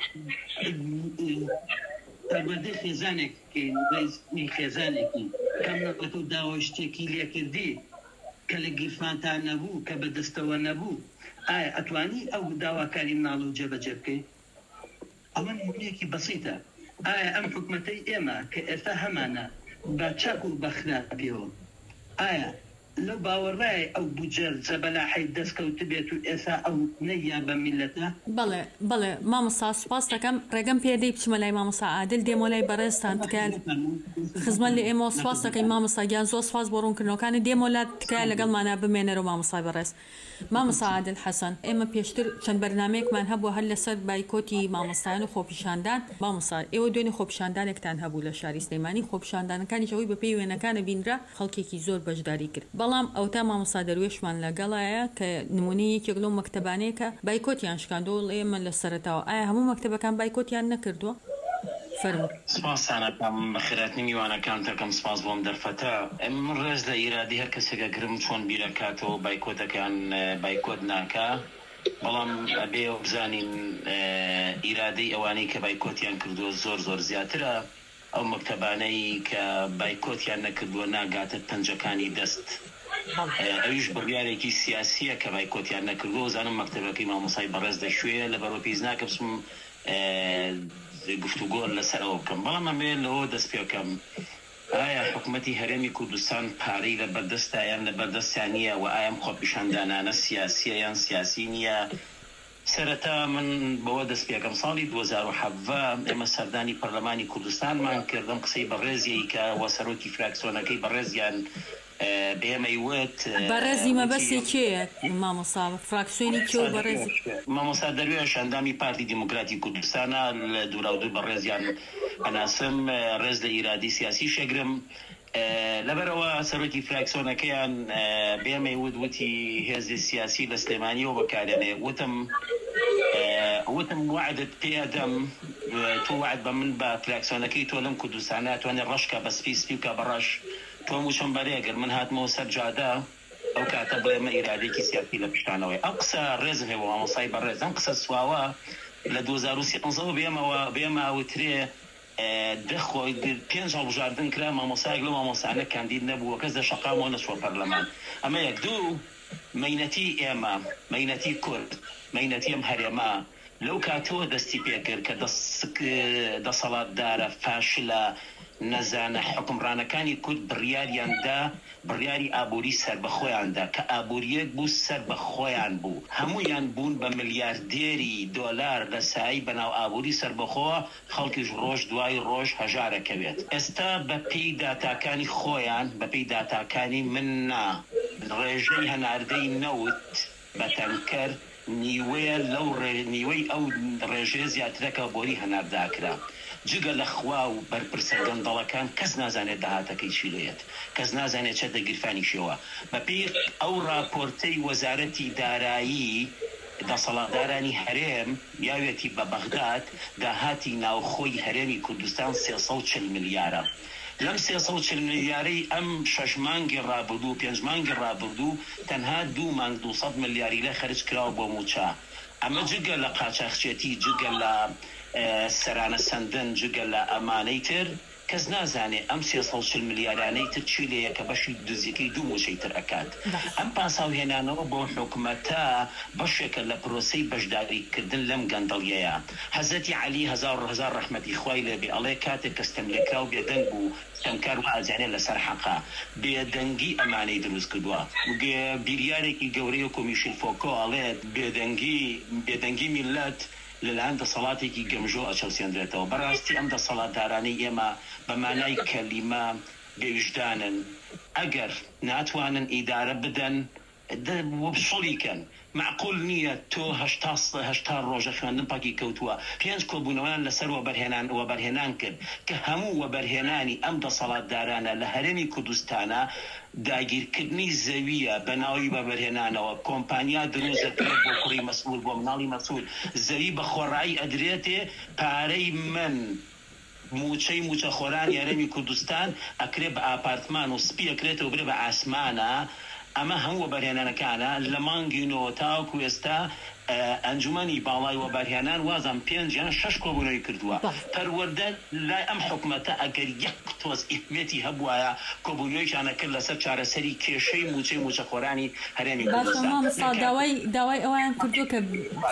تەربەدەی خێزانێکی خێزانێکی کەم نەبێت و داوای شتێکی لێکردی کە لە گیرفانتان نەبوو کە بەدەستەوە نەبوو ئایا ئەتوانی ئەو داواکاری مناڵ و جێبەجێ بکەیت؟ ئەوە نمونەیەکی بەسیتە. ئایا ئەم حکومەتەی ئێمە کە ئێستا هەمانە بە چاک و بەخراپیەوە ئایا لەو باوەڕای ئەو بودجە زەبەلاحی دەستکەوت بێت و ئێستا ئەو نەیە بە میلەتە؟ بەڵێ مامۆستا سوپاس دەکەم ڕێگەم پێدەی بچمە لای مامۆستا عادل دێمە لای بەڕێزتان تکایە خزمەت لە ئێمە سوپاس دەکەین مامۆستا گیان زۆر سوپاس بۆ ڕوونکردنەوەکانی دێمە لات تکایە لەگەڵمانە بمێنەرەوە مامۆستای بەڕێز. مامۆستا عادل حەسەن ئێمە پێشتر چەند بەرنامەیەکمان هەبووە هەر لەسەر بایکۆتی مامۆستایان و خۆپیشاندان. مامۆستا ئێوە دوێنێ خۆپیشاندانێکتان هەبوو لە شاری سلەیمانی خۆپیشاندانەکانی ئەوەی بە پێی وێنەکانە بینرا خەڵکێکی زۆر بەشداری کرد، بەڵام ئەو تا مامۆستا دەروێشمان لەگەڵایە کە نمونەیەکێک لەو مەکتەبانەیە کە بایکۆتیان شکاندەوە ئێمە لە سەرەتاوە ئایا هەموو مەکتەبەکان بایکۆتیان نەکردووە؟ سپاسانەکەم بەخێراتنی میوانەکان تەکەم سپاس بۆم دەرفەتە من ڕێز لە ئیرادی هەر کەسێکە گرم چۆن بیرەکاتەوە بایکۆتەکان بایکۆت ناکە، بەڵام ئەبێ بزانین ئیرادەی ئەوانەی کە بایکۆتیان کردووە زۆر زیاترە ئەو مەکتەبانەی کە بایکۆتیان نەکردووە ناگاتە پەنجەکانی دەست ئەویش بڕیارێکی سیاسیە کە بایکۆتیان نەکردووە زانم مەکتەبەکەی مامۆستای بەڕێز دەشوێ لە بەرۆپیز ناکە بچم گفتوگۆ لەسەرەوە بکەم، بەڵام ئەمێ لەوە دەست پێ بکەم ئایا حکوومەتی هەرێمی کوردستان پارەی لە بەردەستە یان لە بەردەستیان نییە و ئایم خۆپیشاندانانە سیاسیە یان سیاسی نییە؟ سەرەتا من بەوە دەست پێکەم ساڵی 2017 ئێمە سەردانی پەرلەمانی کوردستانمان کردم قسەی بەڕێزیەی کە وە سەرۆکی فراکسیۆنەکەی بەڕێزیان بێمەی وت بەڕێزی مەبەستی کێیە مامۆستا فراکسیۆنی کێ و بەڕێزی مامۆستا دەروێش ئەندامی پارتی دیموکراتی کوردستانە لە دووراودوو بەڕێزیان ئەناسم ڕێز لە ئیرادی سیاسی شەگرم لەبەرەوە سەرۆکی فراکسیۆنەکەیان بێمەی وتی هێزی سیاسی لە سلێمانیەوە بەکارێنێ وتم وعدت پێدەم تۆ وعد بە من بە فراکسیۆنەکەی تۆ لەم کوردستانە توانێ ڕەشکە بە سپی وکە بەڕەش تۆم وچم بەرێگر من هاتمەوە سەر جادە ئەو کاتە بڵێمە ئیرادێکی سیاسی لە پشتانەوەی ئەو قسە ڕێزم هێوە ئامۆسای بەڕێز ئەم قسە سواوە لە 2013 بێمە وترێ دەخۆی 5 هەڵبژاردن کرا مامۆسایەک لە مامۆسانە کاندید نەبووە کەس دە شەقامەوە نەچوە پەرلەمان ئەمە یەک دوو مەینەتی ئێمە مەینەتی کورد مەینەتی ئەم هەرێمە لەو کاتەوە دەستی پێکرد کە دەسەڵاتدارە فاشلە نەزانە حکمڕانەکانی کورد بڕیاری ئابووری سەر بە خۆیاندا کە ئابووریەک بوو سەر بە خۆیان بوو هەمویان بوون بە ملیاردێری دۆلار لە سایی بەناو ئابووری سەر بەخۆوە خەڵکیش ڕۆژ دوای ڕۆژ هەژارەکەوێت ئێستا بە پێی داتاکانی خۆیان بە پێی داتاکانی مننا ڕێژەی هەناردەی نەوت بە تەنکەر نیوەی ئەو ڕێژەیە زیاترەکە بۆری هەنارداکرا جگە لە خوا و بەرپرسە گەندەڵەکان کەس نازانێت داهاتەکەی چی لێت کەس نازانێت چە دەگیرفانی شێوە بەپێی ئەو راپۆرتەی وەزارەتی دارایی دەسەڵاتدارانی هەرێم یاوێتی بە بەغداد داهاتی ناوخۆی هەرێمی کوردستان 340 ملیارە لەم 340 ملیارەی ئەم 6 مانگی ڕابردوو 5 مانگی ڕابردوو تەنها 2 مانگ 200 ملیاری لە خەرج کراوە بۆ موچە ئەمە جگە لە قاچاقچێتی جگە لە سەرانە سندن جگە لە ئەمانەی تر کەس نازانێ ئەم 340 ملیارانەی تر چی لەیە کە بەشی دزیەکەی 2 موچەی تر ئەکات ئەم پاساوهێنانەوە بۆ حکومەتە بەشێکە لە پرۆسەی بەشداریکردن لەم گەندەڵیەیە حەزەتی عەلی هەزار ڕەحمەتی خوای لێبێ ئەڵێ کاتێک کەستەم لێکرا و بێدەنگ بوو ستەمکار و ئازانێ لەسەر حەقا بێدەنگی ئەمانەی دروست کردووە بیریارێکی گەورەی و کۆمیشن فۆکۆ ئەڵێ بێدەنگی میلەت لەلایەن دەسەڵاتێکی گەمژۆ ئەچەوسێنرێتەوە بەڕاستی ئەم دەسەڵاتدارانەی ئێمە بە مانای کەلیمە بێویژدانن ئەگەر ناتوانن ئیدارە بدەن وەبسوڵیکەن معقول نییە تۆ هەشتا ڕۆژە خوێندن پاکی کەوتووە 5 کۆبوونەوەیان لەسەر وەبەرهێنان کرد کە هەموو وەبەرهێنانی ئەم دەسەڵاتدارانە لە هەرێمی کوردستانە داگیرکردنی زەویە بەناوی بەبەرهێنانەوە کۆمپانیا دروستەکرێت بۆ کوڕی مەسئول بۆ مناڵی مەسئول زەوی بە خۆڕایی ئەدرێتێ پارەی من موچە خۆرانی هەرێمی کوردستان ئەکرێت بە ئاپارتمان و سپی ئەکرێتەوە برێ بە ئاسمانە ئەمە هەموو وەبەرهێنانەکانە لە مانگی نۆ تاوەکو ئێستا ئەنجومەنی باڵای وەبەرهێنان وازان 5 یان 6 کۆبوونەوەی کردووە پەروەردە لای ئەم حکومەتە ئەگەر یەک تۆز ئیحمێتی هەبوایە کۆبوونەوەیشانە کرد لەسەر چارەسەری کێشەی موچە خۆرانی هەرێمی کوردستان مامۆستا داوای ئەویان کردووە کە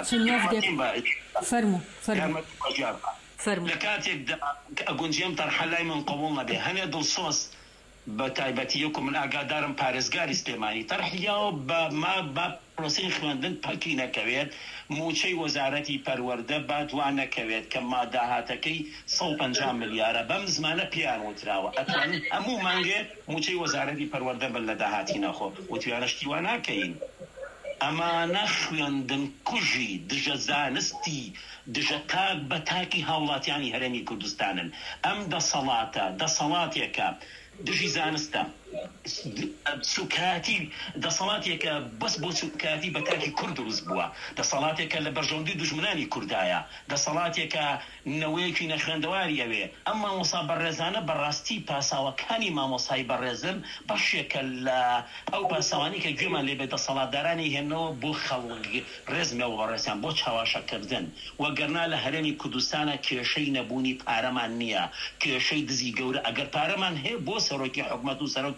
فەرموو لە کاتێکدا ئەگونجیم تەرحە لای من قبوڵ نەبێ هەنێ دڵسۆز بە تایبەتیەک و من ئاگادارم پارێزگاری سلێمانی تەرحیاوە بە پرۆسەی خوێندن پەکی نەکەوێت موچەی وەزارەتی پەروەردە باتوان نەکەوێت کە ماداهاتەکەی 150 ملیارە بەم زمانە پیان وتراوە ئەتوانین هەموو مانگێ موچەی وەزارەتی پەروەردە بن لە داهاتی نەخۆ وتوانەشتی وا ناکەین ئەمانە خوێندن کوژی دژە زانستی دژە تاک بە تاکی هاوڵاتیانی هەرێمی کوردستانن ئەم دەسەڵاتێکە دژی زانستە سوکاتی دەسەڵاتێکە بەس بۆ سوکاتی بە تاکی کورد دروست بووە دەسەڵاتێکە لە بەرژەوندی دوژمنانی کوردایە دەسەڵاتێکە نەوەیەکی نەخوێندەواری ئەوێ ئەم مامۆستا بەڕێزانە بەڕاستی پاساوەکانی مامۆسای بەڕێزم بەشێکە لە ئەو پاساوانی کە گوێمان لێبێت دەسەڵاتدارانی هێنەوە بۆ خەڵکی ڕێزمەوە بەڕێزیان بۆ چاواشەکردن وەگەرنا لە هەرێمی کوردستانە کێشەی نەبوونی پارەمان نییە کێشەی دزی گەورە ئەگەر پارەمان هەیە بۆ سەرۆکی حکومەت و سەرۆکی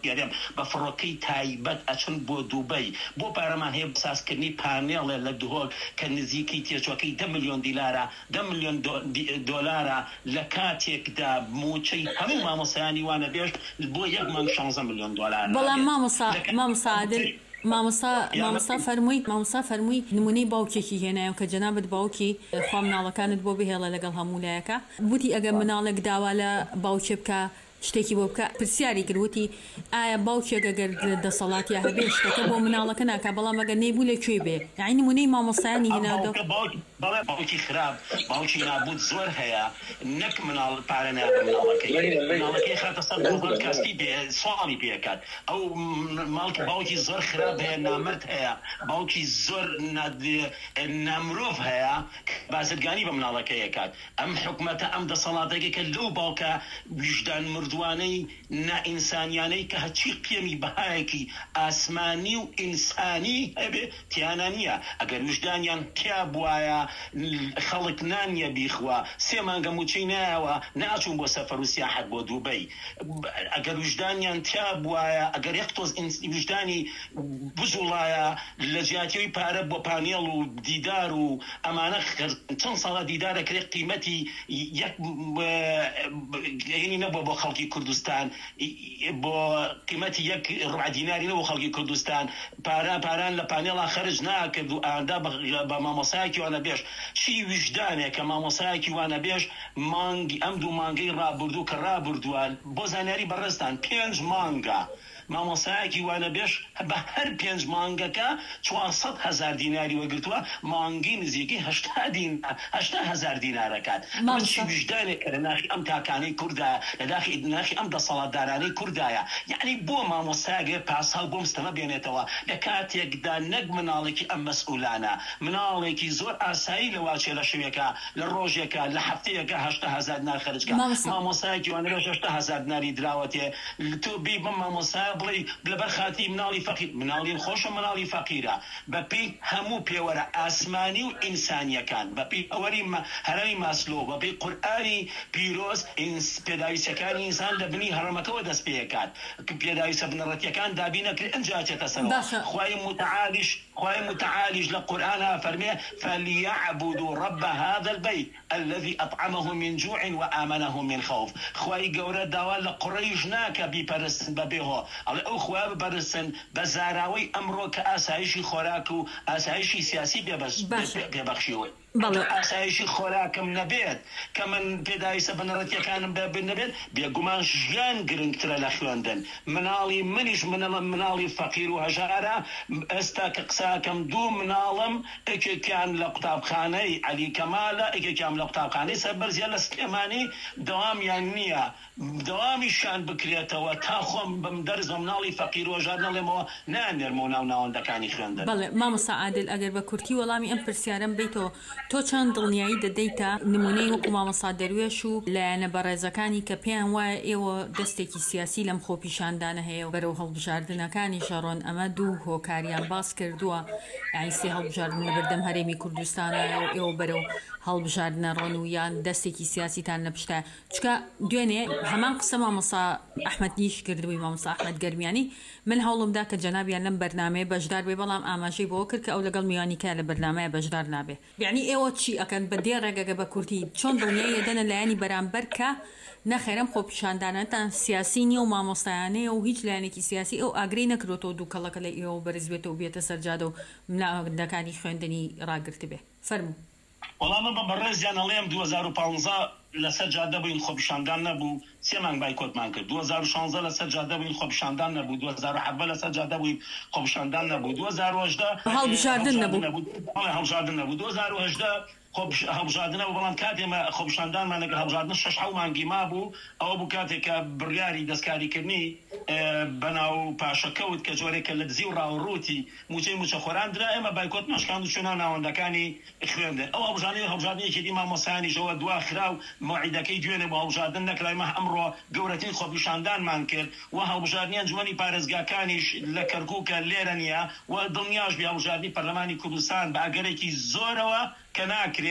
پێرێم بە فڕۆکەی تایبەت ئەچن بۆ دووبەی بۆ پارەمان هەیە بسازکردنی پانێڵێ لە دهۆک کە نزیکەی تێچوەکەی 10 ملیۆن دیلارە 10 ملیۆن دۆلارە لە کاتێکدا موچەی هەموو مامۆسایانی وانە بێژ بۆ 1 مانگ 16 ملیۆن دۆلار. بەڵام مامۆستا عادل مامۆستا فەرمووی نمونەی باوکێکی هێنایە کە جەنابەت باوکی خوا مناڵەکانت بۆ بهێڵە لەگەڵ هەموو لایەکە وتی ئەگەر مناڵێک داوا لە باوکێ بکە شتێکی بۆ بکە پرسیاری کردوتی ئایا باوکێک ئەگەر دەسەڵاتیا هەبێ شتەکە بۆ مناڵەکە ناکە بەڵام ئەگەر نەیبوو لەکوێ بێ یعنی نمونەی مامۆستایانی هێناوە باوکی خراپ باوکی نابوت زۆر هەیە نەک مناڵ پارە نابێ مناڵەکەی خاتە سەر کاستی سواڵی پێکات ئەو ماڵکی باوکی زۆر خراپ هەیە نامرد هەیە باوکی زۆر نامرۆڤ هەیە بازرگانی بە مناڵەکەیەکات ئەم حکومەتە ئەم دەسەڵاتێکی کە لەو باوکە وجدان مردوانەی نائینسانیانەی کە هەچی قیەمی بەهایەکی ئاسمانی و ئینسانی هەبێ تیانە نییە ئەگەر وجدانیان تیا بواە خەڵک نانیە بیخوا 3 مانگە موچەی نایەوە ناچوون بۆ سەفەر و سیاحەت بۆ دووبەی ئەگەر وجدانیان تیا بواە ئەگەر یەک تۆز وجدانی بزوڵایە لە جیاتیەوەی پارە بۆ پانێڵ و دیدار و ئەمانە چەند ساڵە دیدارە کرێ قیمەتی نەبووە بۆ خەڵکی کوردستان بۆ قیمەتی 1 ڕوع دیناری نەبوو خەڵکی کوردستان پاران لە پانێڵا خەرج ناکرد و ئادا بە مامۆسایەکی وانە بێش چی وجدانێک کە مامۆسایەکی وانە بێش مانگی ئەم 2 مانگەی ڕابردوو کە ڕابردووە بۆ زانیاری بەڕێستان 5 مانگە مامۆسایەکی وانە بێش بە هەر 5 مانگەکە 400,000 دیناری وەگرتووە مانگی نزیکی 80,000 دینارەکات چی وجدانێک کە لە ناخی ئەم تاکانەی کوردایە لە ناخی ئەم دەسەڵاتدارانەی کوردایە یعنی بۆ مامۆسایەک پاساڵ بۆ مستەمە بێنێتەوە لە کاتێکدا نەک مناڵێکی ئەم مەسئولانە مناڵێکی زۆر ئاسایی لە واچێ لە شوێکە لە ڕۆژێکە لە هەفتەیەکە 80,000 دینار خەرجکە مامۆسایەکی وانە بێش 80,000 دیناری دراوەتێ تۆ بی بەم مامۆسایە بڵێ لەبەر خاتی مناڵی فەقیر مناڵی خۆشە مناڵی فەقیرە بەپێی هەموو پێوەرە ئاسمانی و ئینسانیەکان بەپێی ئەوەری هەرەمی ماسلۆ بەپێی قورئانی پیرۆز پێداویستەکانی ئینسان لە بنی هەڕەمەکەوە دەست پێکات پێداویستە بنەڕەتیەکان دابی نەکرێت ئەنجا چێتە سەرەوە خوای متعالیش لە قورئانە فەرمێ فليعبدوا رب هذا البيت الذي أطعمهم من جوع وآمنهم من خوف خوای گەورە داوا لە قڕیش ناکە بیپەرستن بەبێهۆ ئەو خوا ببەرستن بە زاراوەی ئەمڕۆ کە ئاسایشی خۆراک و ئاسایشی سیاسی پێبەخشیوە ئاسایشی خۆراکم نەبێت کە من پێداویستە بنەڕەتیەکانم نەبێت بێگومان ژیان گرنگترە لە خوێندن مناڵی منیش مناڵی فەقیر و هەژارە ئێستا کە قساکەم 2 مناڵم ئەکێکیان لە قوتابخانەی عەلی کەمالە ئەکێکیان لە قوتابخانەی سەربەرزیە لە سلێمانی دەوامیان نییە دەوامیشان بکرێتەوە تا خۆم بم دەرز بە مناڵی فەقیر و هەژار نەڵێمەوە نانێرمەوە ناو ناوەندەکانی خوێندن. بەڵێ مامۆستا عادل ئەگەر بە کورتی وەڵامی ئەم پرسیارەم بیتەوە تۆ چەند دڵنیایی دەدەیتە نمونەی وەکو مامۆستا دەروێش و لایەنە بەڕێزەکانی کە پێیان وایە ئێوە دەستێکی سیاسی لەم خۆپیشاندانە هەیە بەرەو هەڵبژاردنەکانی شەڕۆن ئەمە 2 هۆکاریان باس کردووە یعنی 3 هەڵبژاردن لە بەردەم هەرێمی کوردستانە و ئێوە بەرەو هەڵبژاردنە ڕۆن و یان دەستێکی سیاسیتان لە پشتە چکە دوێنێ هەمان قسە مامۆستا ئەحمەدیش کردبووی مامۆستا ئەحمەد گەرمیانی من هەوڵمدا کە جەنابیان لەم بەرنامەیە بەشدار بێ بەڵام ئاماژەی بۆ کرد کە ئەو لەگەڵ میوانیکە لە بەرنامەیە بەشدار نابێ یعنی ئێوە چی ئەکەن بە دێ ڕێگەگە بە کورتی چۆن دڵنیایی دەنە لایەنی بەرامبەر کە نەخێرم خۆپیشاندانەتان سیاسی نییە و مامۆستایانەیە و هیچ لایەنێکی سیاسی ئەو ئاگرەی نەکرێتەوە دووکەڵەکە لە ئێوە بەرز بێتەوە و بێتە سەرجادە و ملاوەندەکانی خوێندنی ڕاگرت بێ فەرموو. وەڵام بە بەڕێزیان ئەڵێم 2015 لەسەر جادە بووین خۆپیشاندان نەبوو 3 مانگ بایکۆتمان کرد 2016 لەسەر جادە بووین خۆپیشاندان نەبوو 2017 لەسەر جادە بووین خۆپیشاندان نەبوو 2018 هەڵبژاردن نەبوو 2018 هەڵبژاردنەوە بەڵام کاتێمە خۆپیشاندانمان لەگەڵ هەڵبژاردن 6 مانگی مابوو ئەوە بوو کاتێکە بڕیاری دەستکاریکردنی بەناو پاشەکەوت کە جۆرێکە لە دزی و ڕاوڕوتی موچەی موچە خۆراندرا ئێمە بایکۆت مەشکاند و چۆنا ناوەندەکانی خوێندن ئەو هەڵبژاردنێکی دی مامۆسایانیشەوە دوا خرا و موعیدەکەی دوێنێ بۆ هەڵبژاردن نەکرایمە ئەمڕۆ گەورەترین خۆپیشاندانمان کرد و هەڵبژاردنی ئەنجومەنی پارێزگاکانیش لە کەرکووکە لێرە نییە و دڵنیاش بێ هەڵبژاردنی پەرلەمانی کوردستان بە ئەگەرێکی زۆرەوە کە ناکرێت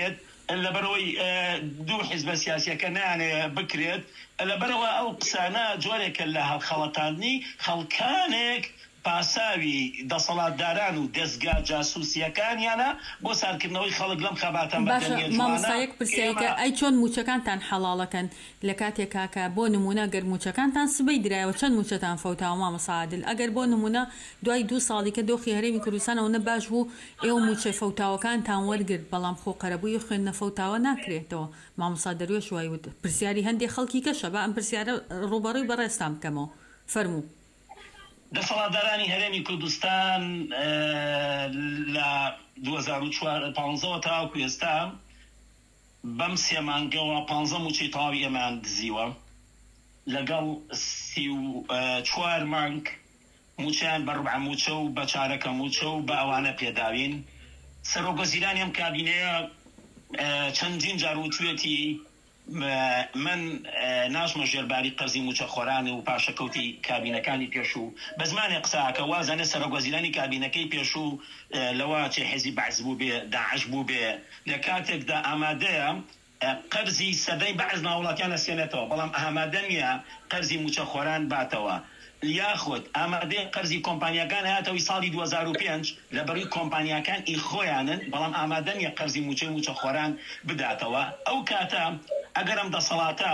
لەبەرەوەی دوو حیزبە سیاسیەکە نانێ بکرێت لەبەرەوە ئەو قسانە جۆرێکە لە هەڵخەڵەتاندنی خەڵکانێک پاساوی دەسەڵاتداران و دەستگا جاسووسیەکانیانە بۆ سارکردنەوەی خەڵک لەم خەباتان مامۆستایەک پرسیایکە ئەی چۆن موچەکانتان حەڵاڵەکەن لە کاتێک کاکە بۆ نمونە گەر موچەکانتان سبەی درایەوە چەند موچەتان فەوتاوە مامۆستا عادل ئەگەر بۆ نمونە دوای 2 ساڵی کە دۆخی هەرێمی کوردستانەوە نە باش بوو ئێوە موچە فەوتاوەکانتان وەرگرت بەڵام خۆ قەرەبووی خوێندنە فەوتاوە ناکرێتەوە مامۆستا دەروێش وای وت پرسیاری هەندێک خەڵکی کەشە بە ئەم پرسیارە ڕوبەڕووی بەڕێستان بکەمەوە فەرموو دەسەڵاتدارانی هەرێمی کوردستان لە 2015 تاوەکو ئێستا بەم 3 مانگەوە 15 موچەی تەواوی ئێمان دزیوە لەگەڵ 34 مانگ موچیان بە ڕوبع موچە و بە چارەکە موچە و بە ئەوانە پێداوین سەرۆکوەزیرانی ئەم کابینەیە چەندین جار وتوێتی من ناژمە ژێرباری قەرزی موچەخۆران و پاشەکەوتی کابینەکانی پێشوو بە زمانی قساکە وازانە سەرۆکوەزیرانی کابینەکەی پێشوو لەوە چێ حیزبی بەعز بوو بێ داعش بوو بێ لە کاتێکدا ئامادەیە قەرزی سەدەی بەعز ناوڵاتیان ئەسێنێتەوە بەڵام ئامادە نییە قەرزی موچەخۆران باتەوە یاخود ئامادەی قەرزی کۆمپانیەکان هاتەوەی ساڵی 2005 لە بەرووی کۆمپانیەکان ئیخۆیانن بەڵام ئامادە نیە قەرزی موچەخۆران بداتەوە ئەو کاتە ئەگەر ئەم دەسەڵاتە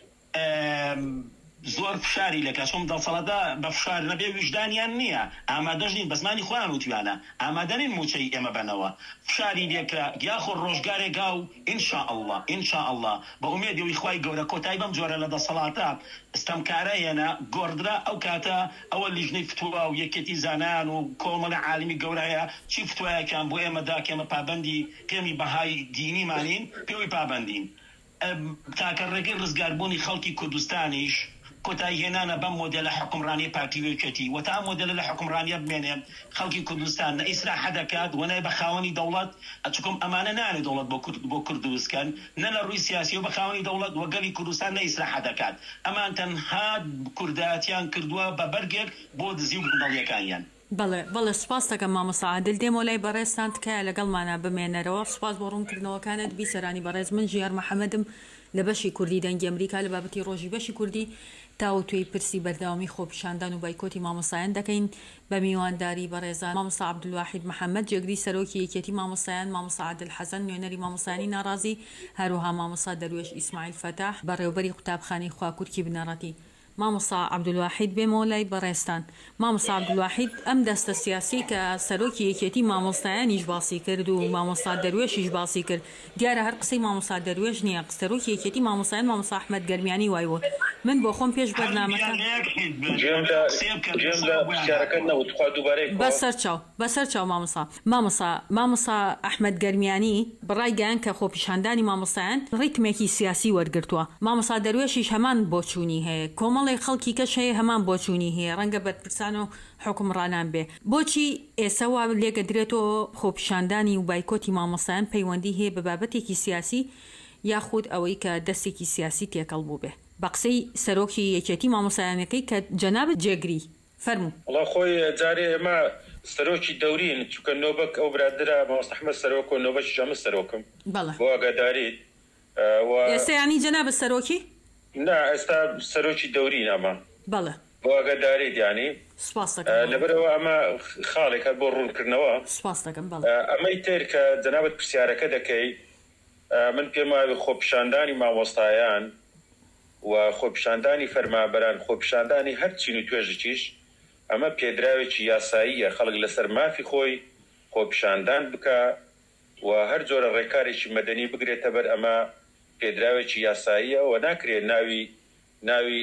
زۆر فشاری لەکە چۆن دەسەڵاتە بە فشار نەبێ وجدانیان نییە ئامادەش نین بە زمانی خۆیان وتویانە ئامادەنین موچەی ئێمە بنەوە فشاری لێکرا یاخۆ ڕۆژگارێکا و ئینشاءالله بە ئومێدیەوەی خوای گەورە کۆتایی بەم جۆرە لە دەسەڵاتە ئەستەمکارەیەنە گۆڕدرا ئەو کاتە ئەوە لیژنەی فتووە و یەکێتی زانان و کۆمەڵە عالمی گەورەیە چی فتوایەکان بۆ ئێمەدا کێمە پابەندی پێمی بەهای دینیمانین پێوەی پابەندین تاکە ڕێگەی ڕزگاربوونی خەڵکی کوردستانیش کۆتایی هێنانە بەم مۆدێلە حکومڕانی پارتیوێکەتی و تا مۆدێلە لە حکومڕانیە بمێنێ خەڵکی کوردستان نە ئیسراح دەکات و نە بە خاوەنی دەوڵەت ئەچکم ئەمانە نانێت دەوڵەت بۆ کورد دروستکەن نە لە ڕووی سیاسی و بە خاوەنی دەوڵەت وەگەلی کوردستان نە ئیسراح دەکات ئەمان تەنها کوردایەتیان کردووە بە بەرگێک بۆ دزی و گوندەڵیەکانیان بەڵێ سپاس دەکەم مامۆستا عادل دێم وەلای بەڕێستان تکایە لەگەڵمانە بمێنەرەوە سپاس بۆ ڕوونکردنەوەکانت بیسەرانی بەڕێز من ژیار محەممەدم لە بەشی کوردی دەنگی ئەمریکا لە بابەتی ڕۆژی بەشی کوردی تاو توی پرسی بەردەوامی خۆپیشاندان و بایکۆتی مامۆستایان دەکەین بە میوانداری بەڕێزان مامۆستا عەبدولواحید محەممەد جێگری سەرۆکی یەکێتی مامۆستایان مامۆستا عادل حەسەن نوێنەری مامۆستایانی ناڕازی هەروەها مامۆستا دەروێش ئیسماعیل فەتاح بەڕێوەبەری قوتابخانەی خواکوورکی بنەڕەتی مامۆستا عەبدولواحید بێمەوە لای بەڕێستان مامۆستا عەبدولواحید ئەم دەستە سیاسی کە سەرۆکی یەکێتی مامۆستایانیش باسی کرد و مامۆستا دەروێشیش باسی کرد دیارە هەر قسەی مامۆستا دەروێش نییە سەرۆکی یەکێتی مامۆستایان مامۆستا ئەحمەد گەرمیانی وایوە من بۆ خۆم پێش بەرنامەکە بەسەر چاو مامۆستا ئەحمەد گەرمیانی بڕای گەیان کە خۆپیشاندانی مامۆستایان ڕیتمێکی سیاسی وەرگرتووە مامۆستا دەروێشیش هەمان بۆچوونی هەیە کۆمەڵی خەڵکی کەش هەیە هەمان بۆچوونی هەیە ڕەنگە بەرپرسان و حکومڕانان بێ بۆچی ئێسەوا لێگە درێتەوە خۆپیشاندانی و بایکۆتی مامۆستایان پەیوەندی هەیە بە بابەتێکی سیاسی یاخود ئەوەی کە دەستێکی سیاسی تێکەڵ بوو بێ بە قسەی سەرۆکی یەکێتی مامۆستایانەکەی کە جەنابەت جێگری فەرموو وڵا خۆی جارێ ئێمە سەرۆکی دەورین چونکە نۆبەک ئەو برادرە مامۆستا ئەحمەد سەرۆک و نۆبەشی ئەمە سەرۆکم بۆ ئاگاداریت ئێستا یانی جەنابەت سەرۆکی نا ئێستا سەرۆکی دەورین ئەمە بەڵێ بۆ ئاگاداریت یانی لەبەرەوە ئەمە خاڵێک بۆ ڕوونکردنەوە ئەمەی تر کە جەنابەت پرسیارەکە دەکەی من پێم وایە خۆپیشاندانی مامۆستایان و خۆپیشاندانی فەرمانبەران خۆپیشاندانی هەر چین و توێژێکیش ئەمە پێدراوێکی یاساییە خەڵک لەسەر مافی خۆی خۆپیشاندان بکە و هەر جۆرە ڕێکارێکی مەدەنی بگرێتە بەر ئەمە پێدراوێکی یاساییە و ناکرێت ناوی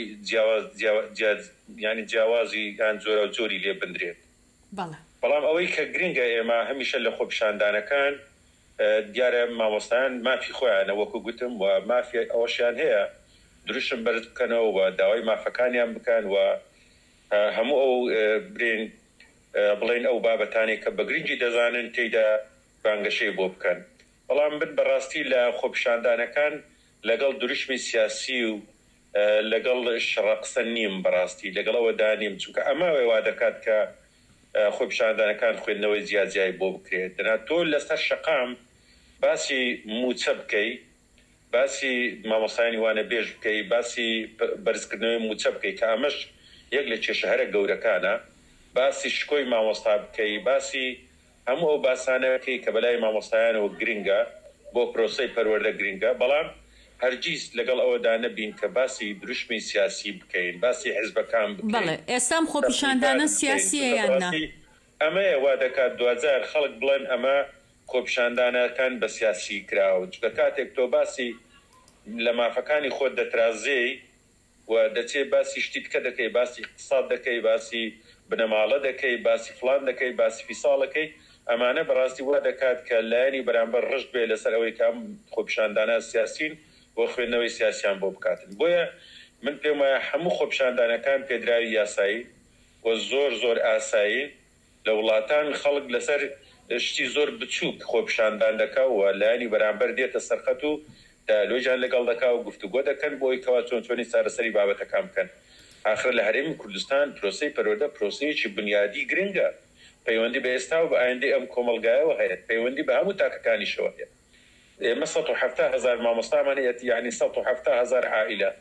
ینی جیاوازی یان جۆرە و جۆری لێ بندرێت بەڵام ئەوەی کە گرنگە ئێمە هەمیشە لە خۆپیشاندانەکان دیارە مامۆستایان مافی خۆیانە وەکو گوتم و مافی ئەوەشیان هەیە دروشم بەرز بکەنەوە و داوای مافەکانیان بکەن و هەموو ئەو بڵێن ئەو بابەتانی کە بە گرنگی دەزانن تێیدا بانگەشەی بۆ بکەن بەڵام بن بەڕاستی لە خۆپیشاندانەکان لەگەڵ دروشمی سیاسی و لەگەڵ شڕقسە نیم بەڕاستی لەگەڵەوە دانیم چونکە ئەمە وا دەکات کە خۆپیشاندانەکان خوێندنەوەی زیادزیای بۆ بکرێت دەنا تۆ لەسەر شەقام باسی موچە بکەی باسی مامۆستایانی وانە بێژ بکەی باسی بەرزکردنەوەی موچە بکەی کە ئەمەش یەک لە کێشەهەرە گەورەکانە باسی شکۆی مامۆستا بکەی باسی هەموو ئەو باسانەکەی کە بەلای مامۆستایانەوە گرنگە بۆ پرۆسەی پەروەردە گرنگە بەڵام هەرگیز لەگەڵ ئەوەدا نەبین کە باسی دروشمی سیاسی بکەین باسی حیزبەکان بکەین. بەڵێ ئێستام خۆپیشاندانە سیاسیە یاننا ئەمەیە وا دەکات دوجار خەڵک بڵێن ئەمە خۆپیشاندانەکان بە سیاسی کراوە چکە کاتێک تۆ باسی لە مافەکانی خۆت دەترازێ و دەچێت باسی شتی بکە دەکەی باسی اقتصاد دەکەی باسی بنەماڵە دەکەی باسی فلان دەکەی باسی فیساڵەکەی ئەمانە بەڕاستی وا دەکات کە لایەنی بەرامبەر ڕشت بێ لەسەر ئەوەی کام خۆپیشاندانە سیاسین بۆ خوێندنەوەی سیاسیان بۆ بکاتن بۆیە من پێم وایە هەموو خۆپیشاندانەکان پێدراوی یاسایی و زۆر ئاسایی لە وڵاتان خەڵک لەسەر شتی زۆر بچووک خۆپیشاندان دەکا و لایەنی بەرامبەر دێتە سەرخەت و لۆجان لەگەڵ دەکا و گفتوگۆ دەکەن بۆی کەوا چۆنی چارەسەری بابەتەکان بکەن. آخر لە هەرێمی کوردستان پرۆسەی پەروەردە پرۆسەیەکی بنیادی گرنگە پەیوەندی بە ئێستا و بە ئایندەی ئەم کۆمەلگایەوە هەیە پەیوەندی بە هەموو تاکەکانیشەوە هەیە. ئێمە 170,000 مامۆستامان هەیە یعنی 170,000 عائلە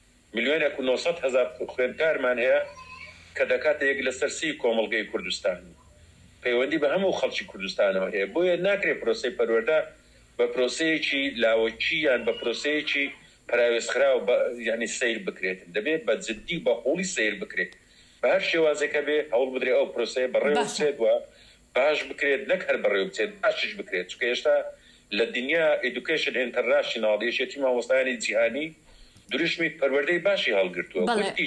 1,900,000 خوێندکارمان هەیە کە دەکاتە یەک لە سەرسی کۆمەلگەی کوردستان پەیوەندی بە هەموو خەڵکی کوردستانەوە هەیە بۆیە ناکرێت پرۆسەی پەروەردە بە پرۆسەیەکی لاوەکی یان بە پرۆسەیەکی پراوێزخراو یعنی سیر بکرێت دەبێت بە جددی بە قوڵی سیر بکرێت بە هەر شێوازێکە بێ هەوڵ بدرێ ئەو پرۆسەیە بەڕێوە بچێت وە باش بکرێت نەک هەر بەڕێوە بچێت باشش بکرێت چونکە ئێستا لە دنیا ئیدوکیشن ئینتەرناشنال یەکێتی مامۆستایانی جیهانی دروشمی پەروەردەی باشی هەڵگرتووە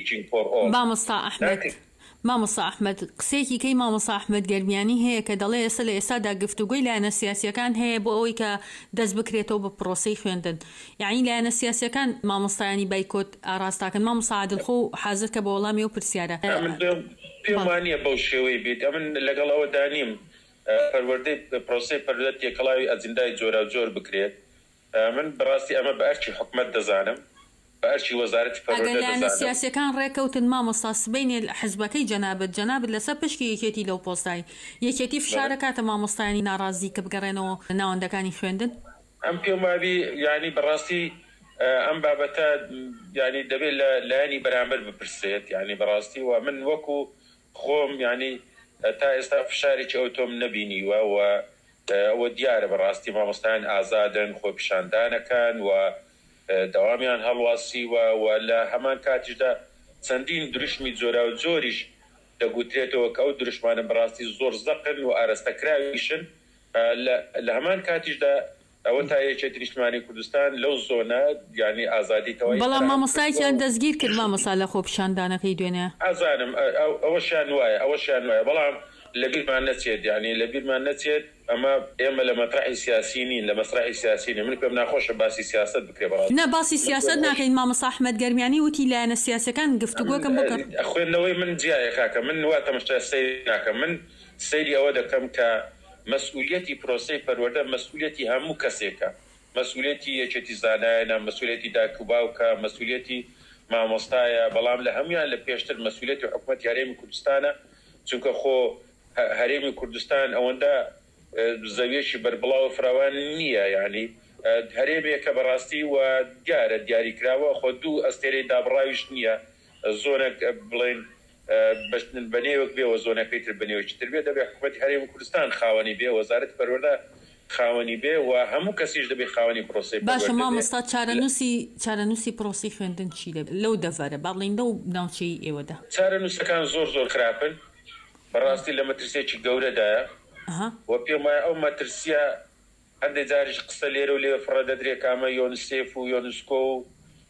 مامۆستا ئەحمەد مامۆستا ئەحمەد قسێکی کەی مامۆستا ئەحمەد گەرمیانی هەیە کە دەڵێ ئێستا لە ئێستادا گفتوگۆی لایەنە سیاسیەکان هەیە بۆ ئەوەی کە دەست بکرێتەوە بە پرۆسەی خوێندن یعنی لایەنە سیاسیەکان مامۆستایانی بایکۆت ئاراستاکەن مامۆستا عادڵخۆ حازر کە بە وەڵامی ئەو پرسیارە پێم وانییە بەو شێوەی بیت ئەمن لەگەڵ ئەوە دانیم پەروەردەی پرۆسەی پەروەردە تێکەڵاوی ئەجندای جۆرا جۆر بکرێت من بەڕاستی ئەمە بە ئەرچی حکومەت دەزانم بەرچی وەزارەتی پەروەردە ئەگەر سیاسیەکان ڕێکەوتن مامۆستا سبەینێ حزبەکەی جەنابەت لەسەر پشکی یەکێتی لەو پۆستایی یەکێتی فشارە کاتە مامۆستایانی ناڕازی کە بگەڕێنەوە ناوەندەکانی خوێندن ئەم پێم وابی یعنی بەڕاستی ئەم بابەتە یعنی دەبێت لە لایەنی بەرامبەر بپرسێت یعنی بەڕاستی و من وەکو خۆم یعنی تا ئێستا فشارێکی ئەو تۆم نەبینیوە و ئەوە دیارە بەڕاستی مامۆستایان ئازادن خۆپیشاندانەکان و دەوامیان هەڵواسی و لە هەمان کاتیشدا چەندین دروشمی جۆرا و جۆریش دەگوترێتەوە کە ئەو دروشمانە بەڕاستی زۆر زەقن و ئاراستەکراویشن لە هەمان کاتیشدا ئەوە تا یەکێتی نیشتیمانی کوردستان لەو زۆنە یعنی ئازادیتەوەی بەڵام مامۆستایان دەستگیر کرد مامۆستا لە خۆپیشاندانەکەی دوێنێ ئازانم ئەوەشیان وایە بەڵام لەبیرمان نەچێت یعنی لەبیرمان نەچێت ئەمە ئێمە لە مەطرحی سیاسی نین لە مەسرحی سیاسی نین من پێم ناخۆشە باسی سیاست بکرێ بەڕاستی نە باسی سیاست ناکەین مامۆستا ئەحمەد گەرمیانی وتی لایەنە سیاسیەکان گفتوگۆکەم بۆ کەم خوێندنەوەی من جیایە کاکە من وا تەماشای سەیر ناکەم من سەیری ئەوە دەکەم کە مەسئولیەتی پرۆسەی پەروەردە مەسئولیەتی هەموو کەسێکە مەسئولیەتی یەکێتی زانایانە مەسئولیەتی دایک و باوکە مەسئولیەتی مامۆستایە بەڵام لە هەمویان لە پێشتر مەسئولیەتی حکومەتی هەرێمی کوردستانە چونکە خۆ هەرێمی کوردستان ئەوەندە زەویەکی بەربڵاو فراوان نییە یعنی هەرێمێکە بەڕاستی و دیارە دیاریکراوە خۆ دوو ئەستێرەی دابڕاویش نییە زۆنە بڵێن بەنێوەک بێەوە زۆنەکەی تر بنێوەی تر بێ دەبێت حکومەتی هەرێمی کوردستان خاوەنی بێ وەزارەتی پەروەردە خاوەنی بێ و هەموو کەسیش دەبێت خاوەنی پرۆسەی باشە مامۆستا چارەنووسی پرۆسەی خوێندن چی دەبێت لەو دەڤەرە باڵێندە و ناوچەی ئێوەدا چارەنووسەکان زۆر خراپن بەڕاستی لە مەترسێکی گەورەدایە و پێم وایە ئەو مەترسیە هەندێک جاریش قسە لێرە و لێ فڕە دەدرێت کامە یۆنسێف و یۆنسکۆ و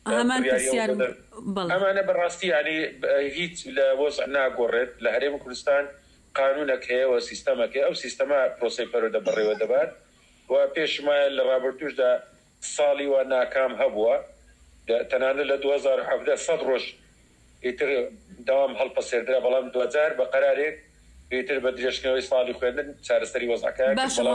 ئەمانە بەڕاستی ینی هیچ لە وەزع ناگۆڕێت لە هەرێمی کوردستان قانونێک هەیە و سیستەمەکە ئەو سیستەمە پرۆسەی پەروەردە بەڕێوە دەبات و پێشمایە لە ڕابردوشدا ساڵی و ناکام هەبووە تەنانە لە 2017 100 ڕۆژ ئیتر داوام هەڵپەسێردرا بەڵام 2000 بە قەرارێک ئیتر بە درێژکردنەوەی ساڵی خوێندن چارەسەری وەزعەکە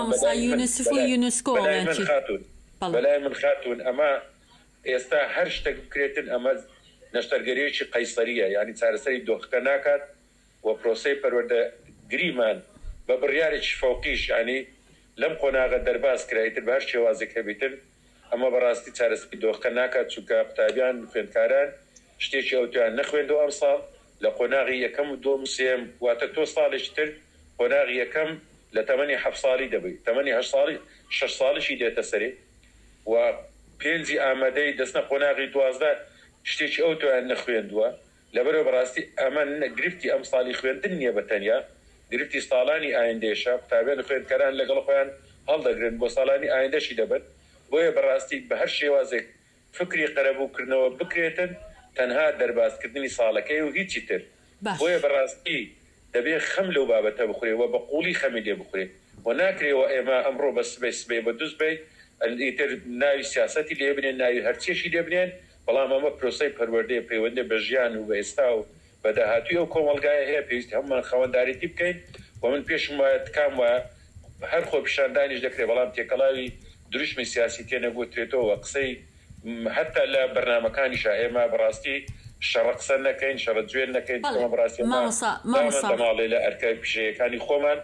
بەلای من خاتون ئەمە ئێستا هەر شتێک بکرێتن ئەمە نەشتەرگەریەکی قەیسەریە یعنی چارەسەری دۆخەکە ناکات و پرۆسەی پەروەردە گریمان بە بڕیارێکی فەوقیش ینی لەم قۆناغە دەرباز کرایتر بەر شێوازێک هەبێتن ئەمە بەڕاستی چارەسپی دۆخەکە ناکات چونکە قوتابیان خوێندکاران شتێکی ئەوتیان نەخوێندەوە ئەم ساڵ لە قۆناغی یەکەم و دۆم سێم واتە تۆ ساڵێکی تر قۆناغی یەکەم لە تەمەنی 7 ساڵی دەبێت تەمەنی 6 ساڵیشی دێتە سەرێ و پێنجی ئامادەی دەستنە قۆناغی 12 شتێکی ئەوتیان نەخوێندووە لەبەرەوە بەڕاستی ئەمە گرفتی ئەم ساڵی خوێندن نییە بەتەنیا گرفتی ساڵانی ئایندێشە قوتابیان خوێندکاران لەگەڵ خۆیان هەڵدەگرن بۆ ساڵانی ئایندەشی دەبن بۆیە بەڕاستی بە هەر شێوازێک فکری قەرەبووکردنەوە بکرێتن تەنها دەربازکردنی ساڵەکەی و هیچی تر بۆیە بەڕاستی دەبێت خەم لەو بابەتە بخورێەوە بە قوڵی خەمی لێ بخورێ و ناکرێەوە ئێمە ئەمڕۆ بە سبەی بە دوست بێت ئیتر ناوی سیاسەتی لێ بنێن ناوی هەرچێشی لێ بنێن بەڵام ئەمە پرۆسەی پەروەردەی پەیوەندە بە ژیان و بە ئێستا و بە داهاتووی ئەو کۆمەلگایە هەیە پێویستی هەمومان خاوەنداریتی بکەین و من پێشم وایە تکام وایە هەر خۆ پیشاندانیش دەکرێت بەڵام تێکەڵاوی دروشمی سیاسی تێنەگوترێتەوە قسەی حتا لە بەرنامەکانیشە ئێمە بەڕاستی شەڕە قسە نەکەین شەڕە جوێن نەکەین ماڵێ لە ئەرکای پیشەکانی خۆمان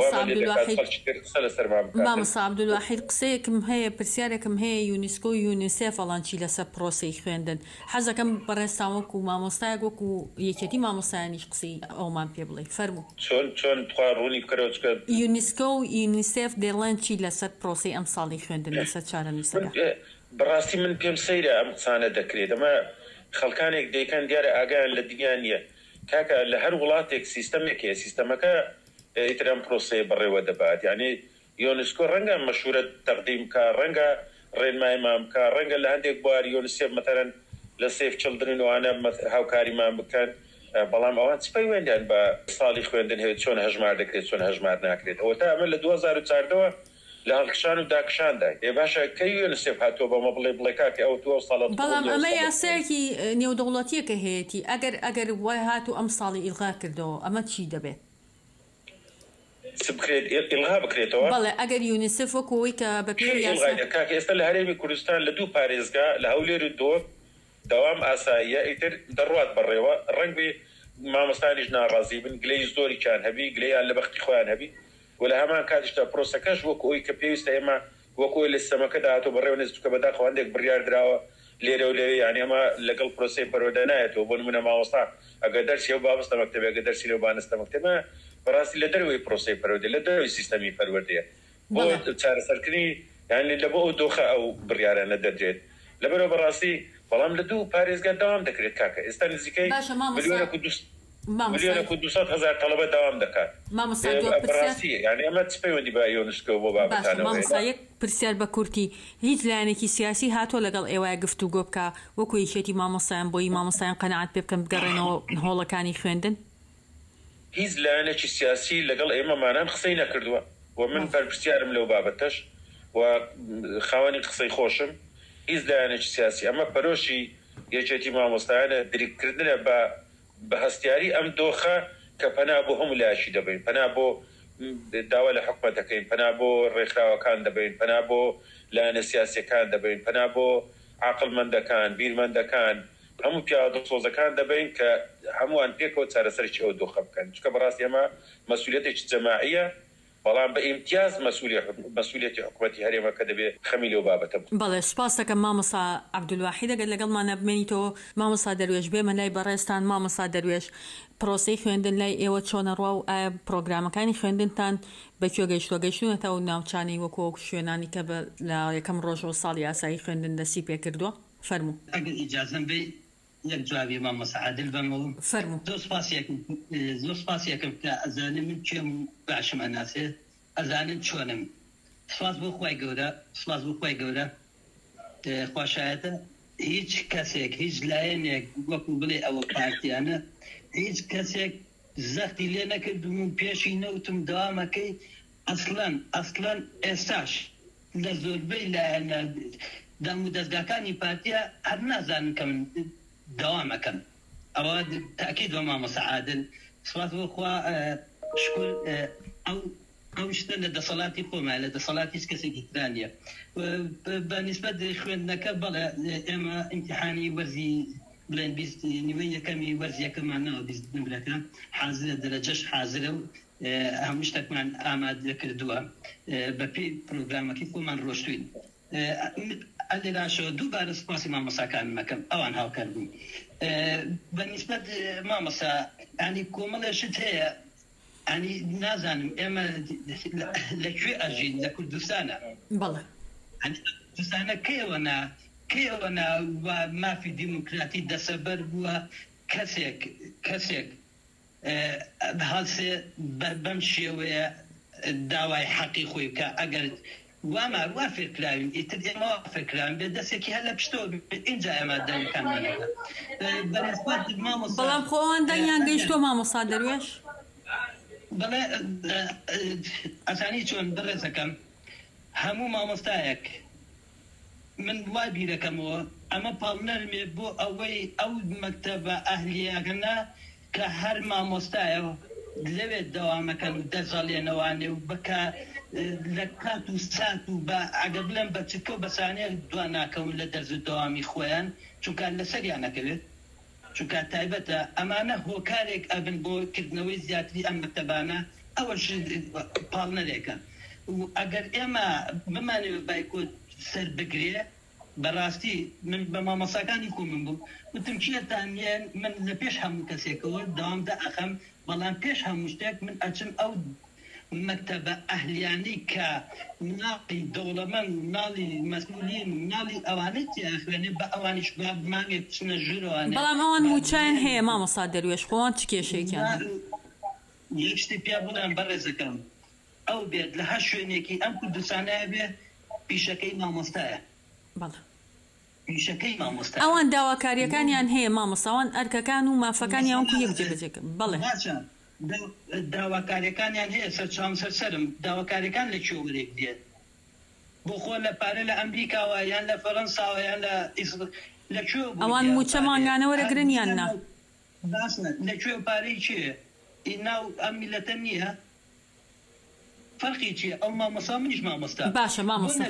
مامۆستا عەبدولواحید قسەیەکم هەیە پرسیارێکم هەیە یونسکۆ و یونیسێف فەڵانچی لەسەر پرۆسەی خوێندن حەزەکەم بەڕێستان وەکو مامۆستایەک وەکو یەکێتی مامۆستایانیش قسەی ئەومان پێ بڵێ فەرموو چۆن ڕوونی بکەرەوە یونسکۆ و یونیسێف دێڵێن چی لەسەر پرۆسەی ئەم ساڵی خوێندن لەسەر چارەنووسەکە بەڕاستی من پێم سەیرە ئەم قسانە دەکرێت ئەمە خەڵکانێک دەیکەن دیارە ئاگایان لە دنیا نیە کاکە لە هەر وڵاتێک سیستەمێک هەیە سیستەمەکە ئیترم پرۆسەیە بەڕێوە دەبات یعنی یۆنسکۆ ڕەنگە مەشورە تەقدیم کە ڕەنگە ڕێنمایمان بکە ڕەنگە لە هەندێک بوار یۆنسێف مەتەرەن لە سێف چڵدرن وانە هاوکاریمان بکەن بەڵام ئەوان چپەی وێندیان بە ساڵی خوێندن هەیە چۆن هەژمار دەکرێت چۆن هەژمار ناکرێت ئەوە تا ئەمە لە 2014ەوە لە هەڵکشان و داکشاندا ێ باشە کەی یۆنسێف هاتووە بەمە بڵێ کاکە ئەو تۆ ساڵات بەڵام ئەمە یاسایەکی نێودەوڵەتیەکە هەیەی ئەگەر وای هاتوو ئەم ساڵی ئیلغا کردەوە ئەمە چی دەبێت ئیلغا بکرێتەوە بەڵێ ئەگەر یونیسف وەکەوەی کە بەپێ کاکە ئێستا لە هەرێمی کوردستان لە 2 پارێزگا لە هەولێر و دۆ دەوام ئاساییە ئیتر دەڕوات بەڕێوە ڕەنگبێ مامۆستانیش ناڕازی بن گلەی زۆریان هەبی گلەیان لە بەختی خۆیان هەبی و لە هەمان کاتیشتا پرۆسەکەش وەکو ئەوی کە پێویستە ئێمە وەکۆی لە سیستەمەکە داهاتوە بەڕێوە نزیکە بەداخەوە هەندێک بڕیار درراوە لێرە و لێوێ یعنی ئەمە لەگەڵ پرۆسەی پەروەردە نایەتەوە بۆ نمونە مامۆستا ئەگەر دەرسی و بابستە مەکتەبێ ئەگەر دەرسی لەو بانستە مەکتەبە بەڕاستی لە دەروی پرۆسەی پەروەردە لە دەروی سیستەمی پەروەردەیە بۆ چارەسەرکردنی یعنی لە بۆ ئەو دۆخە ئەو بڕیارانە دەدرێت لەبەرەوە بەڕاستی بەڵام لە 2 پارێزگا داوام دەکرێت کاکە ئێستا نزیکەی ملیۆنە 200,000 تەڵەبە داوام دەکات یعنی ئەمە چ پەیوەندی بە یۆنسکۆ بۆ بابەتانەوە یەک پرسیار بە کورتی هیچ لایەنێکی سیاسی هاتووە لەگەڵ ئێوەیە گفتوگۆ بکە وەکو یەکێتی مامۆستایان بۆی مامۆستایان قەنەعەت پێ بکەن بگەڕێنەوە هۆڵەکانی خوێندن هیچ لایەنێکی سیاسی لەگەڵ ئێمەمانان قسەی نەکردووە و من بەرپرسیارم لەو بابەتەش و خاوەنی قسەی خۆشم هیچ لایەنێکی سیاسی ئەمە پەرۆشی یەکێتی مامۆستایانە دریکردنە بە هەستیاری ئەم دۆخە کە پەنا بۆ هەموو لایشی دەبین پەنا بۆ داوا لە حکومەت دەکەین پەنا بۆ ڕێکخراوەکان دەبین پەنا بۆ لایەنە سیاسیەکان دەبین پەنا بۆ عاقڵمەندەکان بیرمەندەکان هەموو پیاوە دڵسۆزەکان دەبین کە هەمووان پێکەوە چارەسەرکی ئەو دۆخە بکەن چونکە بەڕاستی ئەمە مەسئولیەتێکی جەماعیە بەڵام بە ئیمتیاز مەسئولیەتی حکومەتی هەرێمەکە دەبێت خەمی لەو بابەتە بەڵێ سوپاس دەکەم مامۆستا عەبدولواحید ئەگەر لەگەڵمانە بمێنیتەوە مامۆستا دەروێش بێمە لای بەڕێستان مامۆستا دەروێش پرۆسەی خوێندن لای ئێوە چۆنە ڕوا و ئایا پرۆگرامەکانی خوێندنتان بەکوێ گەیشتووە ئەو ناوچانەی وەکو شوێنانی کە لە یەکەم ڕۆژەوە ساڵی یاسایی خوێندن دەستی پێ کردووە فەرموو ئەگەر ئیجازەم بێ یەک جوابی مامۆستا عادل بەمەوە فەرموو زۆر سپاسیەکەم کە ئەزانم من کوێم باشم ئەناسێت ئەزانم چۆنم سپاس بۆ خۆی گەورە خۆشایەتە هیچ کەسێک هیچ لایەنێک وەکو بڵێ ئەوە پارتیانە هیچ کەسێک زەختی لێ نەکردم پێشی نەوتم داوامەکەی ئەسڵەن ئێستاش لە زۆربەی لایەنە دەم و دەستگاکانی پارتیە هەر نازانن کە من داوامەکەم ئەوە تاکید بە مامۆستا عادل سپاس بۆ خوا شکر ئەو شتە لە دەسەڵاتی خۆمە لە دەسەڵاتی هیچ کەسێکی ترانیە بە نیسبەت خوێندنەکە بەڵێ ئێمە ئیمتیحانی وەرزی بڵێن نیوەی یەکەمی وەرزیەکەمانەوە 20 نمرەکە حازرە دەرەجەش حازرە و هەموو شتێکمان ئامادە کردووە بەپێی پرۆگرامەکەی خۆمان ڕۆشتوین. لێراشەوە دووبارە سپاسی مامۆساکان مەکەم ئەوان هاوکار بوون. بەنسبەت مامۆسا ینی کۆمەڵێشت هەیە ینی نازانم ئێمە لەکوێ ئەژین لە کوردستانە کوردستانە کەیەوەنا مافی دیموکراتی دەسەبەر بووە کەسێک هەڵسێ بەم شێوەیە داوای حەقی خۆی بکە ئەگەر وا فێرکراوین ئیتر ئێمە فێرکراوین بێ دەستێکی هەر لە پشتەوە اینجا ئێمە دەمکانمانەکە بەڵام خۆوان دەنگیان گەیشتۆ مامۆستا دەروێش بەڵێ ئەسانی چۆن بەڕێزەکەم هەموو مامۆستایەک من وای بیرەکەمەوە ئەمە پاڵنەرمێ بۆ ئەوەی ئەو مەکتەبە ئەهلیەکەنا کە هەر مامۆستایە لەوێت دەوامەکەن دەزەڵێنەوانێ و بکە لە کات و سات و بە ئەگە بڵێن بە چکە و بەسانەیە دوا ناکەون لە دەرز دەوامی خۆیان چونکە لەسەریان نەکەوێت چونکە تایبەتە ئەمانە هۆکارێک ئەبن بۆ کردنەوەی زیاتری ئەم مەکتەبانە ئەوەش پاڵنەرێکە ئەگەر ئێمە بمانەوە بایکۆت سەر بگرێ بەڕاستی من بە مامۆساکانی خۆمم بوو وتم چێتانیان من لە پێش هەموو کەسێکەوە داوامدا ئەخەم بەڵام پێش هەموو شتێک من ئەچم ئەو مەکتەبە ئەهلیانەی کە مناڵی دەوڵەمەند مناڵی مەسئولین مناڵی ئەوانەی تیاخوێنێ بە ئەوانیش مانگێک بچنە ژوورەوانێ بەڵام ئەوان موچیان هەیە مامۆستا دەروێش خۆوان چ کێشەیەکیان یەک شتی پیا بڵێم بەڕێزەکەم ئەو بێت لە هەر شوێنێکی ئەم کوردستانەیە بێ پیشەکەی مامۆستایە پیشەکەی مامۆستا ئەوان داواکاریەکانیان هەیە مامۆستاوان ئەرکەکان و مافەکانیان کو یەک جێبەجێکە بەڵێ داواکاریەکانیان هەیە سەرچاوم سەرسەرم داواکاریەکان لە کوێوەرێک دێت بۆ خۆ لە پارە لە ئەمریکاوە یان لە فەڕەنساوە یان لە کوێ ئەوان موچە مانگانە وەرەگرن یان نا لەکوێ پارەی چیە ناو ئەم میلەتە نییە فەرقی چییە ئەو مامۆستا منیش مامۆستا باشە مامۆستا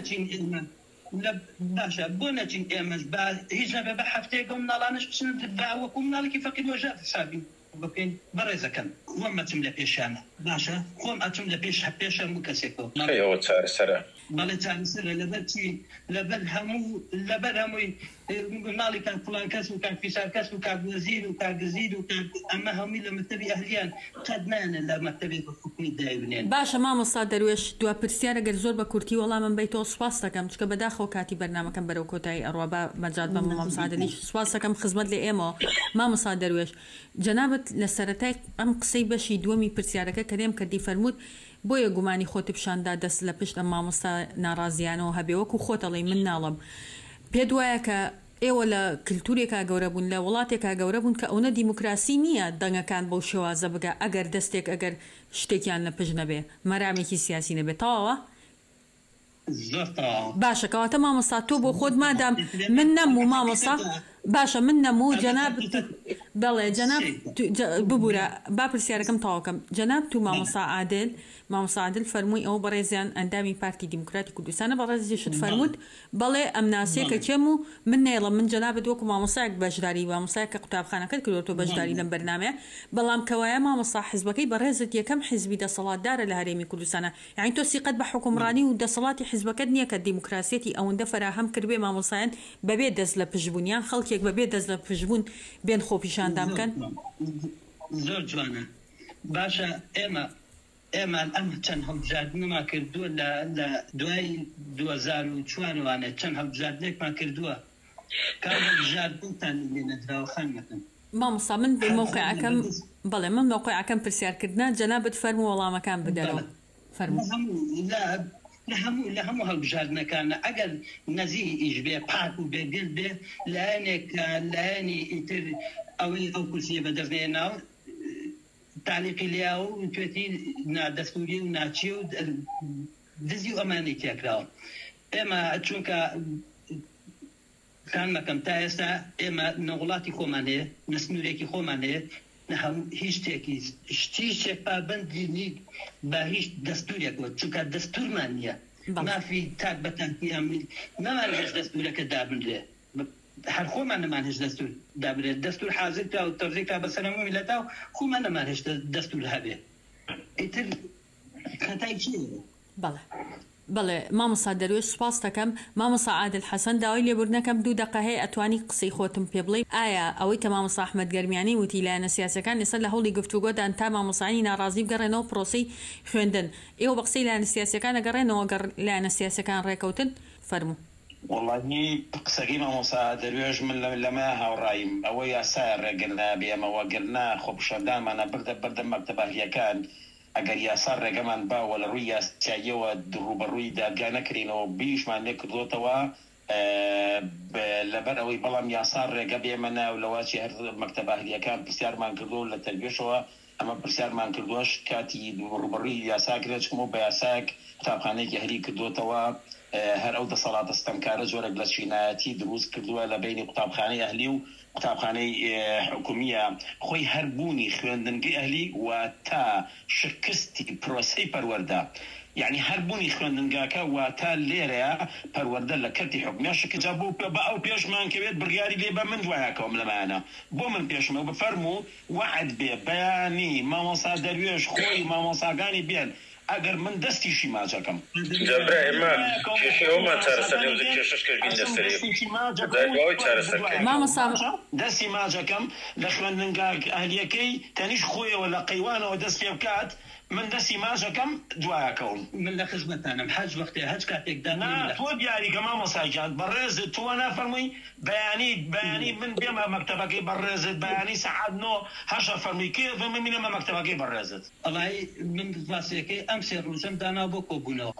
باشە بۆ نەچین ئێمەش هیچ نەبێ بە هەفتەیەکە مناڵانش بچن وەکو مناڵێکی فەقیر وەژات حسابین بکەین بەڕێزەکەن خۆم ئەچم لە پێشانە باشە خۆم ئەچم لە پێش هەموو کەسێکەوە چارەسەرە بەڵێ چارەسەرە لەبەر چی لەبەر هەمووی مناڵی کان فڵان کەس و کان فیسار کەس و کان وەزیر و کان گزیر و ئەمە هەمووی لە مەکتەبی ئەهلیان قەت نایەنە لە مەکتەبێک بە حکومی دایبنێن باشە مامۆستا دەروێش دوا پرسیارە گەر زۆر بە کورتی وەڵامم بیتەوە سوپاس دەکەم چکە بەداخەوە کاتی بەرنامەکەم بەرەو کۆتایی ئەڕوا بە مەجاد بە مامۆستا دەریش سوپاس دەکەم خزمەت لێ ئێمەوە مامۆستا دەروێش جەنابەت لە سەرەتای ئەم قسەی بەشی دووەمی پرسیارەکە کە دێم کردی فەرمووت بۆیە گومانی خۆت پیشاندا دەست لە پشت ئەم مامۆستا ناڕازیانەوە هەبێ وەکو خۆتەڵی من ناڵم پێ دوایە کە ئێوە لە کللتورێکا گەورە بوون لە وڵاتێکا گەورە بوون کە ئەوە دیموکراسی نییە دەنگەکان بەو شێوازە بگە ئەگەر دەستێک ئەگەر شتێکیان لە پشت نەبێ مەرامێکی سیاسی نەبێت تەواوە باشە کەواتە مامۆستا تۆ بۆ خۆت مادام من نەموو مامۆستا باشە من نەموو جەناب بەڵێ جەناب ببوورە با پرسیارەکەم تەواوکەم جەناب تو مامۆستا عادل فەرمووی ئەو بەڕێزیان ئەندامی پارتی دیموکراتی کوردستانە بەڕێزیشت فەرمووت بەڵێ ئەم ناسێکە کێم و من نێڵم من جەنابەت وەکو مامۆستایەک بەشداری مامۆستایەک کە قوتابخانەکەت کردووە تۆ بەشداری لەم بەرنامەیە بەڵام کەوایە مامۆستا حیزبەکەی بەڕێزت یەکەم حیزبی دەسەڵاتدارە لە هەرێمی کوردستانە یعنی تۆ سیقەت بە حکومڕانی و دەسەڵاتی حیزبەکەت نییە کە دیموکراسیەتی ئەوەندە فەراهەم کردبێ مامۆستایان بەبێ دەست لە پشتبوونیان خەڵکێک بەبێ دەست لە پشتبوون بێن خۆ پیشاندام بکەن زۆر جوانە باشە ئێمە ئەم چەند هەڵبژاردنمان کردووە لە دوای 2004وانە چەند هەڵبژاردنێکمان کردووە کار هەڵبژاردنتان لێ نەدراوە خانمەکەن مامۆستا من بێ موقعەکەم بەڵێ من موقعەکەم پرسیارکردنا جەنابەت فەرموو وەڵامەکان بدەرەوە فەرموو لە هەموو هەڵبژاردنەکانە ئەگەر نەزی ئیش بێ پاک و بێگەل بێ لایەنێک لایەنی ئیتر ئەوەی ئەو کورسیە بەدەستێناو تعلیقی لیا و توێتی نادەستوری و ناچی و دزی و ئەمانی تێکراوە ئێمە چونکە خانمەکەم تا ئێستا ئێمە نەوڵاتی خۆمان هەیە نەسنوورێکی خۆمان هەیە هیچ شتێکی شتیشێک پابەندی بە هیچ دەستورێکەوە چونکە دەستورمان نییە مافی تاک بەتانکی نەمان هێش دەستورەکە دابنرێ هەر خۆمان نەمان هێش دەستور دابرێت دەستور حازرکا و تەرزیکا بەسەر هەموو میلەتا و خۆمان نەمان هێش دەستور هەبێ ئیتر خەتای چیە؟ بەڵێ مامۆستا دەروێش سوپاس دەکەم. مامۆستا عادل حەسەن داوای لێبوردنەکەم 2 دقە هەیە ئەتوانی قسەی خۆتم پێ بڵێ ئایا ئەوەی کە مامۆستا ئەحمەد گەرمیانی وتی لایەنە سیاسەکان لەسەر لە هەوڵی گفتوگۆدان تا مامۆستانی ناڕازی بگەڕێنەوە پرۆسەی خوێندن ئێوە بە قسەی لایەنە سیاسەکان ئەگەڕێنەوە گەڕ لایەنە سیاسەکان ڕێکەوتن فەرموو. وڵی قسەکەی مامۆستا دەروێژ من لەمە هاوڕایم ئەوە یاسای ڕێگرنا بێمەوە گرنا خۆپشەندانمانە بردە مەکتەبەکان ئەگەر یاسا ڕێگەمان باوە لە ڕووی یاساییەوە ڕوبەڕووی دادگا نەکرینەوە بیشمان لێ کردوتەوە لەبەر ئەوەی بەڵام یاسا ڕێگە بێمەنە و لەواچی هەر مەکتەبەکان پرسیارمان کردو لە تەلوێشەوە ئەمە پرسیارمان کردوش کاتی ڕوبەڕووی یاسا کرێچمەوە بە یاساک قوتابخانەیەکی هەری کردوتەوە هەر ئەو دەسەڵاتە ستەمکارە زۆرێک لە چینایەتی دروست کردووە لە بینی قوتابخانەی ئەهلی و قوتابخانەی حکومیە خۆی هەربوونی خوێندنگەی ئەهلی و تا شکستی پرۆسەی پەروەردە یعنی هەربوونی خوێندنگاکە و تا لێرەیە پەروەردە لە کەرتی حکومیە شکجا بۆ بە ئەو پێشمان کەوێت بڕیاری لێ بە من دوایەکەوم لەمانە بۆ من پێشمە بفەرموو وعد بێ بەیانی مامۆستا دەروێش خۆی مامۆساگانی بێن ئەگەر من دەستیشی ماجەکەم دەستی ماجەکەم لە خوێندنگا ئەهلیەکەی تەنیش خۆیەوە لە قەیوانەوە دەست پێ بکات من دەستی ماژەکەم دوایەکەون من لە خزمەتانم حەج وەختێ هەج کاتێکدا تۆ دیاریکە مامۆستاجان بەڕێزت تۆ نافەرمووی بەیانی من بێمە مەکتەبەکەی بەڕێزت بەیانی سەعات 9 فەرمووی کێ من بینەمە مەکتەبەکەی بەڕێزت ئەڵای من واسیەکەی ئەم سێ ڕۆژەم دانا بۆ کۆبوونەوە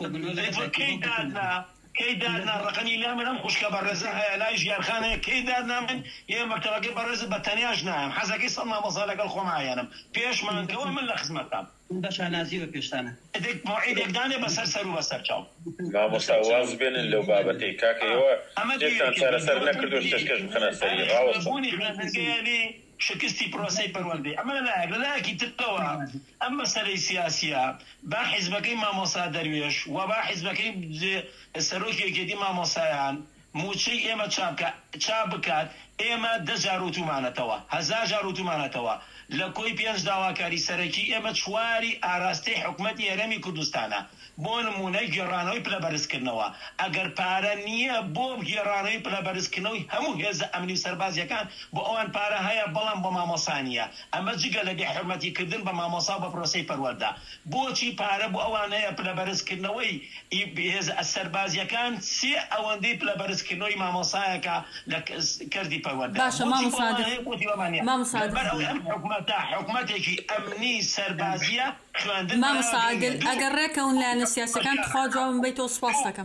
کەی دادنا ڕقەنی لا من ئەم خوشکە بەڕێزە هەیە لای ژیارخانەیە کەی دادنا من یە مەکتەبەکەی بەڕێزت بە تەنیاش نایم حەزەکەی سەد مامۆستا لەگەڵ خۆمایەنم پێشمانکەوە من لە خزمەتام بەشانازیوە پێشتانە موعیدێکدانێ بەسەر سەر و بەسەر چاو مامۆستا واز بێنن لەو بابەتەی کاکەوە یەکتان چارەسەر نەکردو شتێکەش بخەنە سەری ڕاوەستە شکستی پرۆسەی پەروەردەی ئەمە لەلایەکی ترەوە ئەم مەسەلەی سیاسیە با حیزبەکەی مامۆستا دەروێش و با حیزبەکەی سەرۆکی یەکێتی مامۆستایان موچەی ئێمە چاپ بکات ئێمە 10 جار وتومانەتەوە 1000 جار وتومانەتەوە لە کۆی 5 داواکاری سەرەکی ئێمە چواری ئاراستەی حکومەتی هەرێمی کوردستانە بۆ نمونەی گێڕانەوەی پلەبەرزکردنەوە ئەگەر پارە نییە بۆ گێڕانەوەی پلەبەرزکردنەوەی هەموو هێزە ئەمنی و سەربازیەکان بۆ ئەوان پارە هەیە بەڵام بۆ مامۆسانیە ئەمە جگە لە بێحورمەتیکردن بە مامۆسا بە پرۆسەی پەروەردە بۆچی پارە بۆ ئەوان هەیە پلەبەرزکردنەوەی هێزە سەربازیەکان سێ ئەوەندەی پلەبەرزکردنەوەی مامۆسایەکە لە کردی پەروەردە باشە حکومەتێکی ئەمنی سەربازیە مامۆستا عادل ئەگەر ڕێکەون لایەنە سیاسەکان خوا جوابم بێتەوە سوپاس دەکەم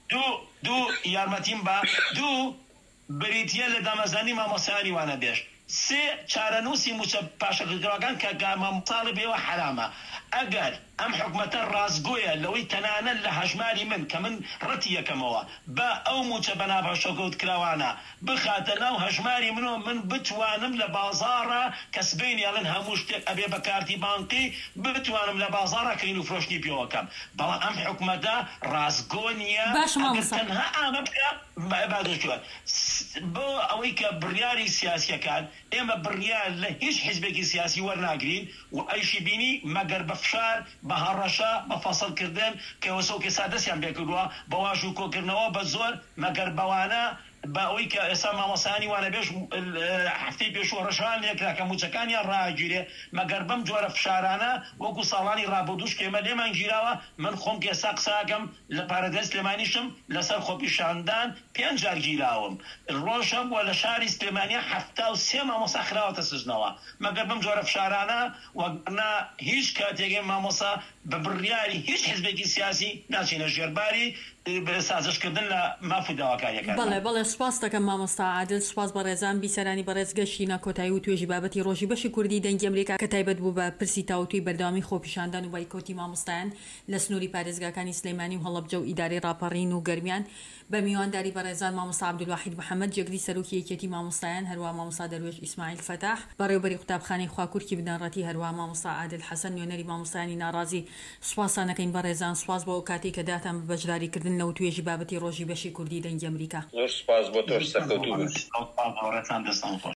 دوو یارمەتیم بە دوو بریتە لە دامەزانی مامۆستایانی وانە بێش سێ چارەنووسی موچە پاشەکردەوەکان کە مامۆستاڵی بێوە حرامە ئەگەر ئەم حکومەتە ڕازگۆیە لەوەی تەنانەت لە هەژماری من کە من ڕەتی یەکەمەوە بە ئەو موچە بەناپاشەکەوت کراوانە بخاتە ناو هەژماری منەوە من بتوانم لە بازاڕە کەسبەی یاڵن هەموو شتێک ئەبێ بە کارتی بانقی بتوانم لە بازاڕە کڕین و فرۆشتی پێوەکەم بەڵام ئەم حکومەتە ڕازگۆ نییە تەنها ئامە بکە بادشوە بۆ ئەوەی کە بڕیاری سیاسیەکان ئێمە بڕیار لە هیچ حیزبێکی سیاسی وەرناگرین و ئەیشی بینی مەگەر بە فشار بە هەڕەشە بە فەسڵکردن کە وەسەوکە سادەسیان پێکردووە بە واژ و کۆکردنەوە بە زۆر مەگەر بەوانە بە ئەوەی کە ئێستا مامۆسانی وانە بێش هەفتەی پێشوە ڕەشان لێکرا کە موچەکانیان ڕاگیرێ مەگەر بەم جۆرە فشارانە وەکو ساڵانی ڕابردووش کێمە لێمان گیراوە من خۆم ئێستا قساکەم لە پارێزگای سلێمانیشم لەسەر خۆپیشاندان 5 جار گیراوم ڕۆژە بووە لە شاری سلێمانیا 73 مامۆستا خراوەتە سژنەوە مەگەر بەم جۆرە فشارانە وەگەرنا هیچ کاتێکی مامۆستا بە بڕیاری هیچ حیزبێکی سیاسی ناچینە ژێرباری سازشکردن لە مافی داواکاریەکان. بەڵێ سوپاس دەکەم مامۆستا عادل سوپاس بە ڕێزان بیسەرانی بەڕێزگەشتینە کۆتایی و توێژی بابەتی ڕۆژی بەشی کوردی دەنگی ئەمریکا کە تایبەت بوو بە پرسی تاوتوی بەردەوامی خۆپیشاندان و بایکۆتی مامۆستایان لە سنووری پارێزگاکانی سلەیمانی و هەڵەبجە و ئیدارەی ڕاپەڕین و گەرمیان بە میوانداری بەڕێزان مامۆستا عەبدولواحید محەممەد جێگری سەرۆکی یەکێتی مامۆستایان هەروە مامۆستا دەروێش ئیسماعیل فەتاح بەڕێوەبەری قوتابخانەی خواکوورکی بنەڕەتی هەروە مامۆستا عادل حەسەن نوێنەری مامۆستایانی ناڕازی سوپاسانەکەین بەڕێزان سوپاس بۆ کاتێک کە داتان بەبەشداریکردن لەو توێژی بابەتی ڕۆژی بەشی کوردی دەنگی ئەمریکا. زۆر سوپاس بۆ تۆش سەرکەوتوو بوو.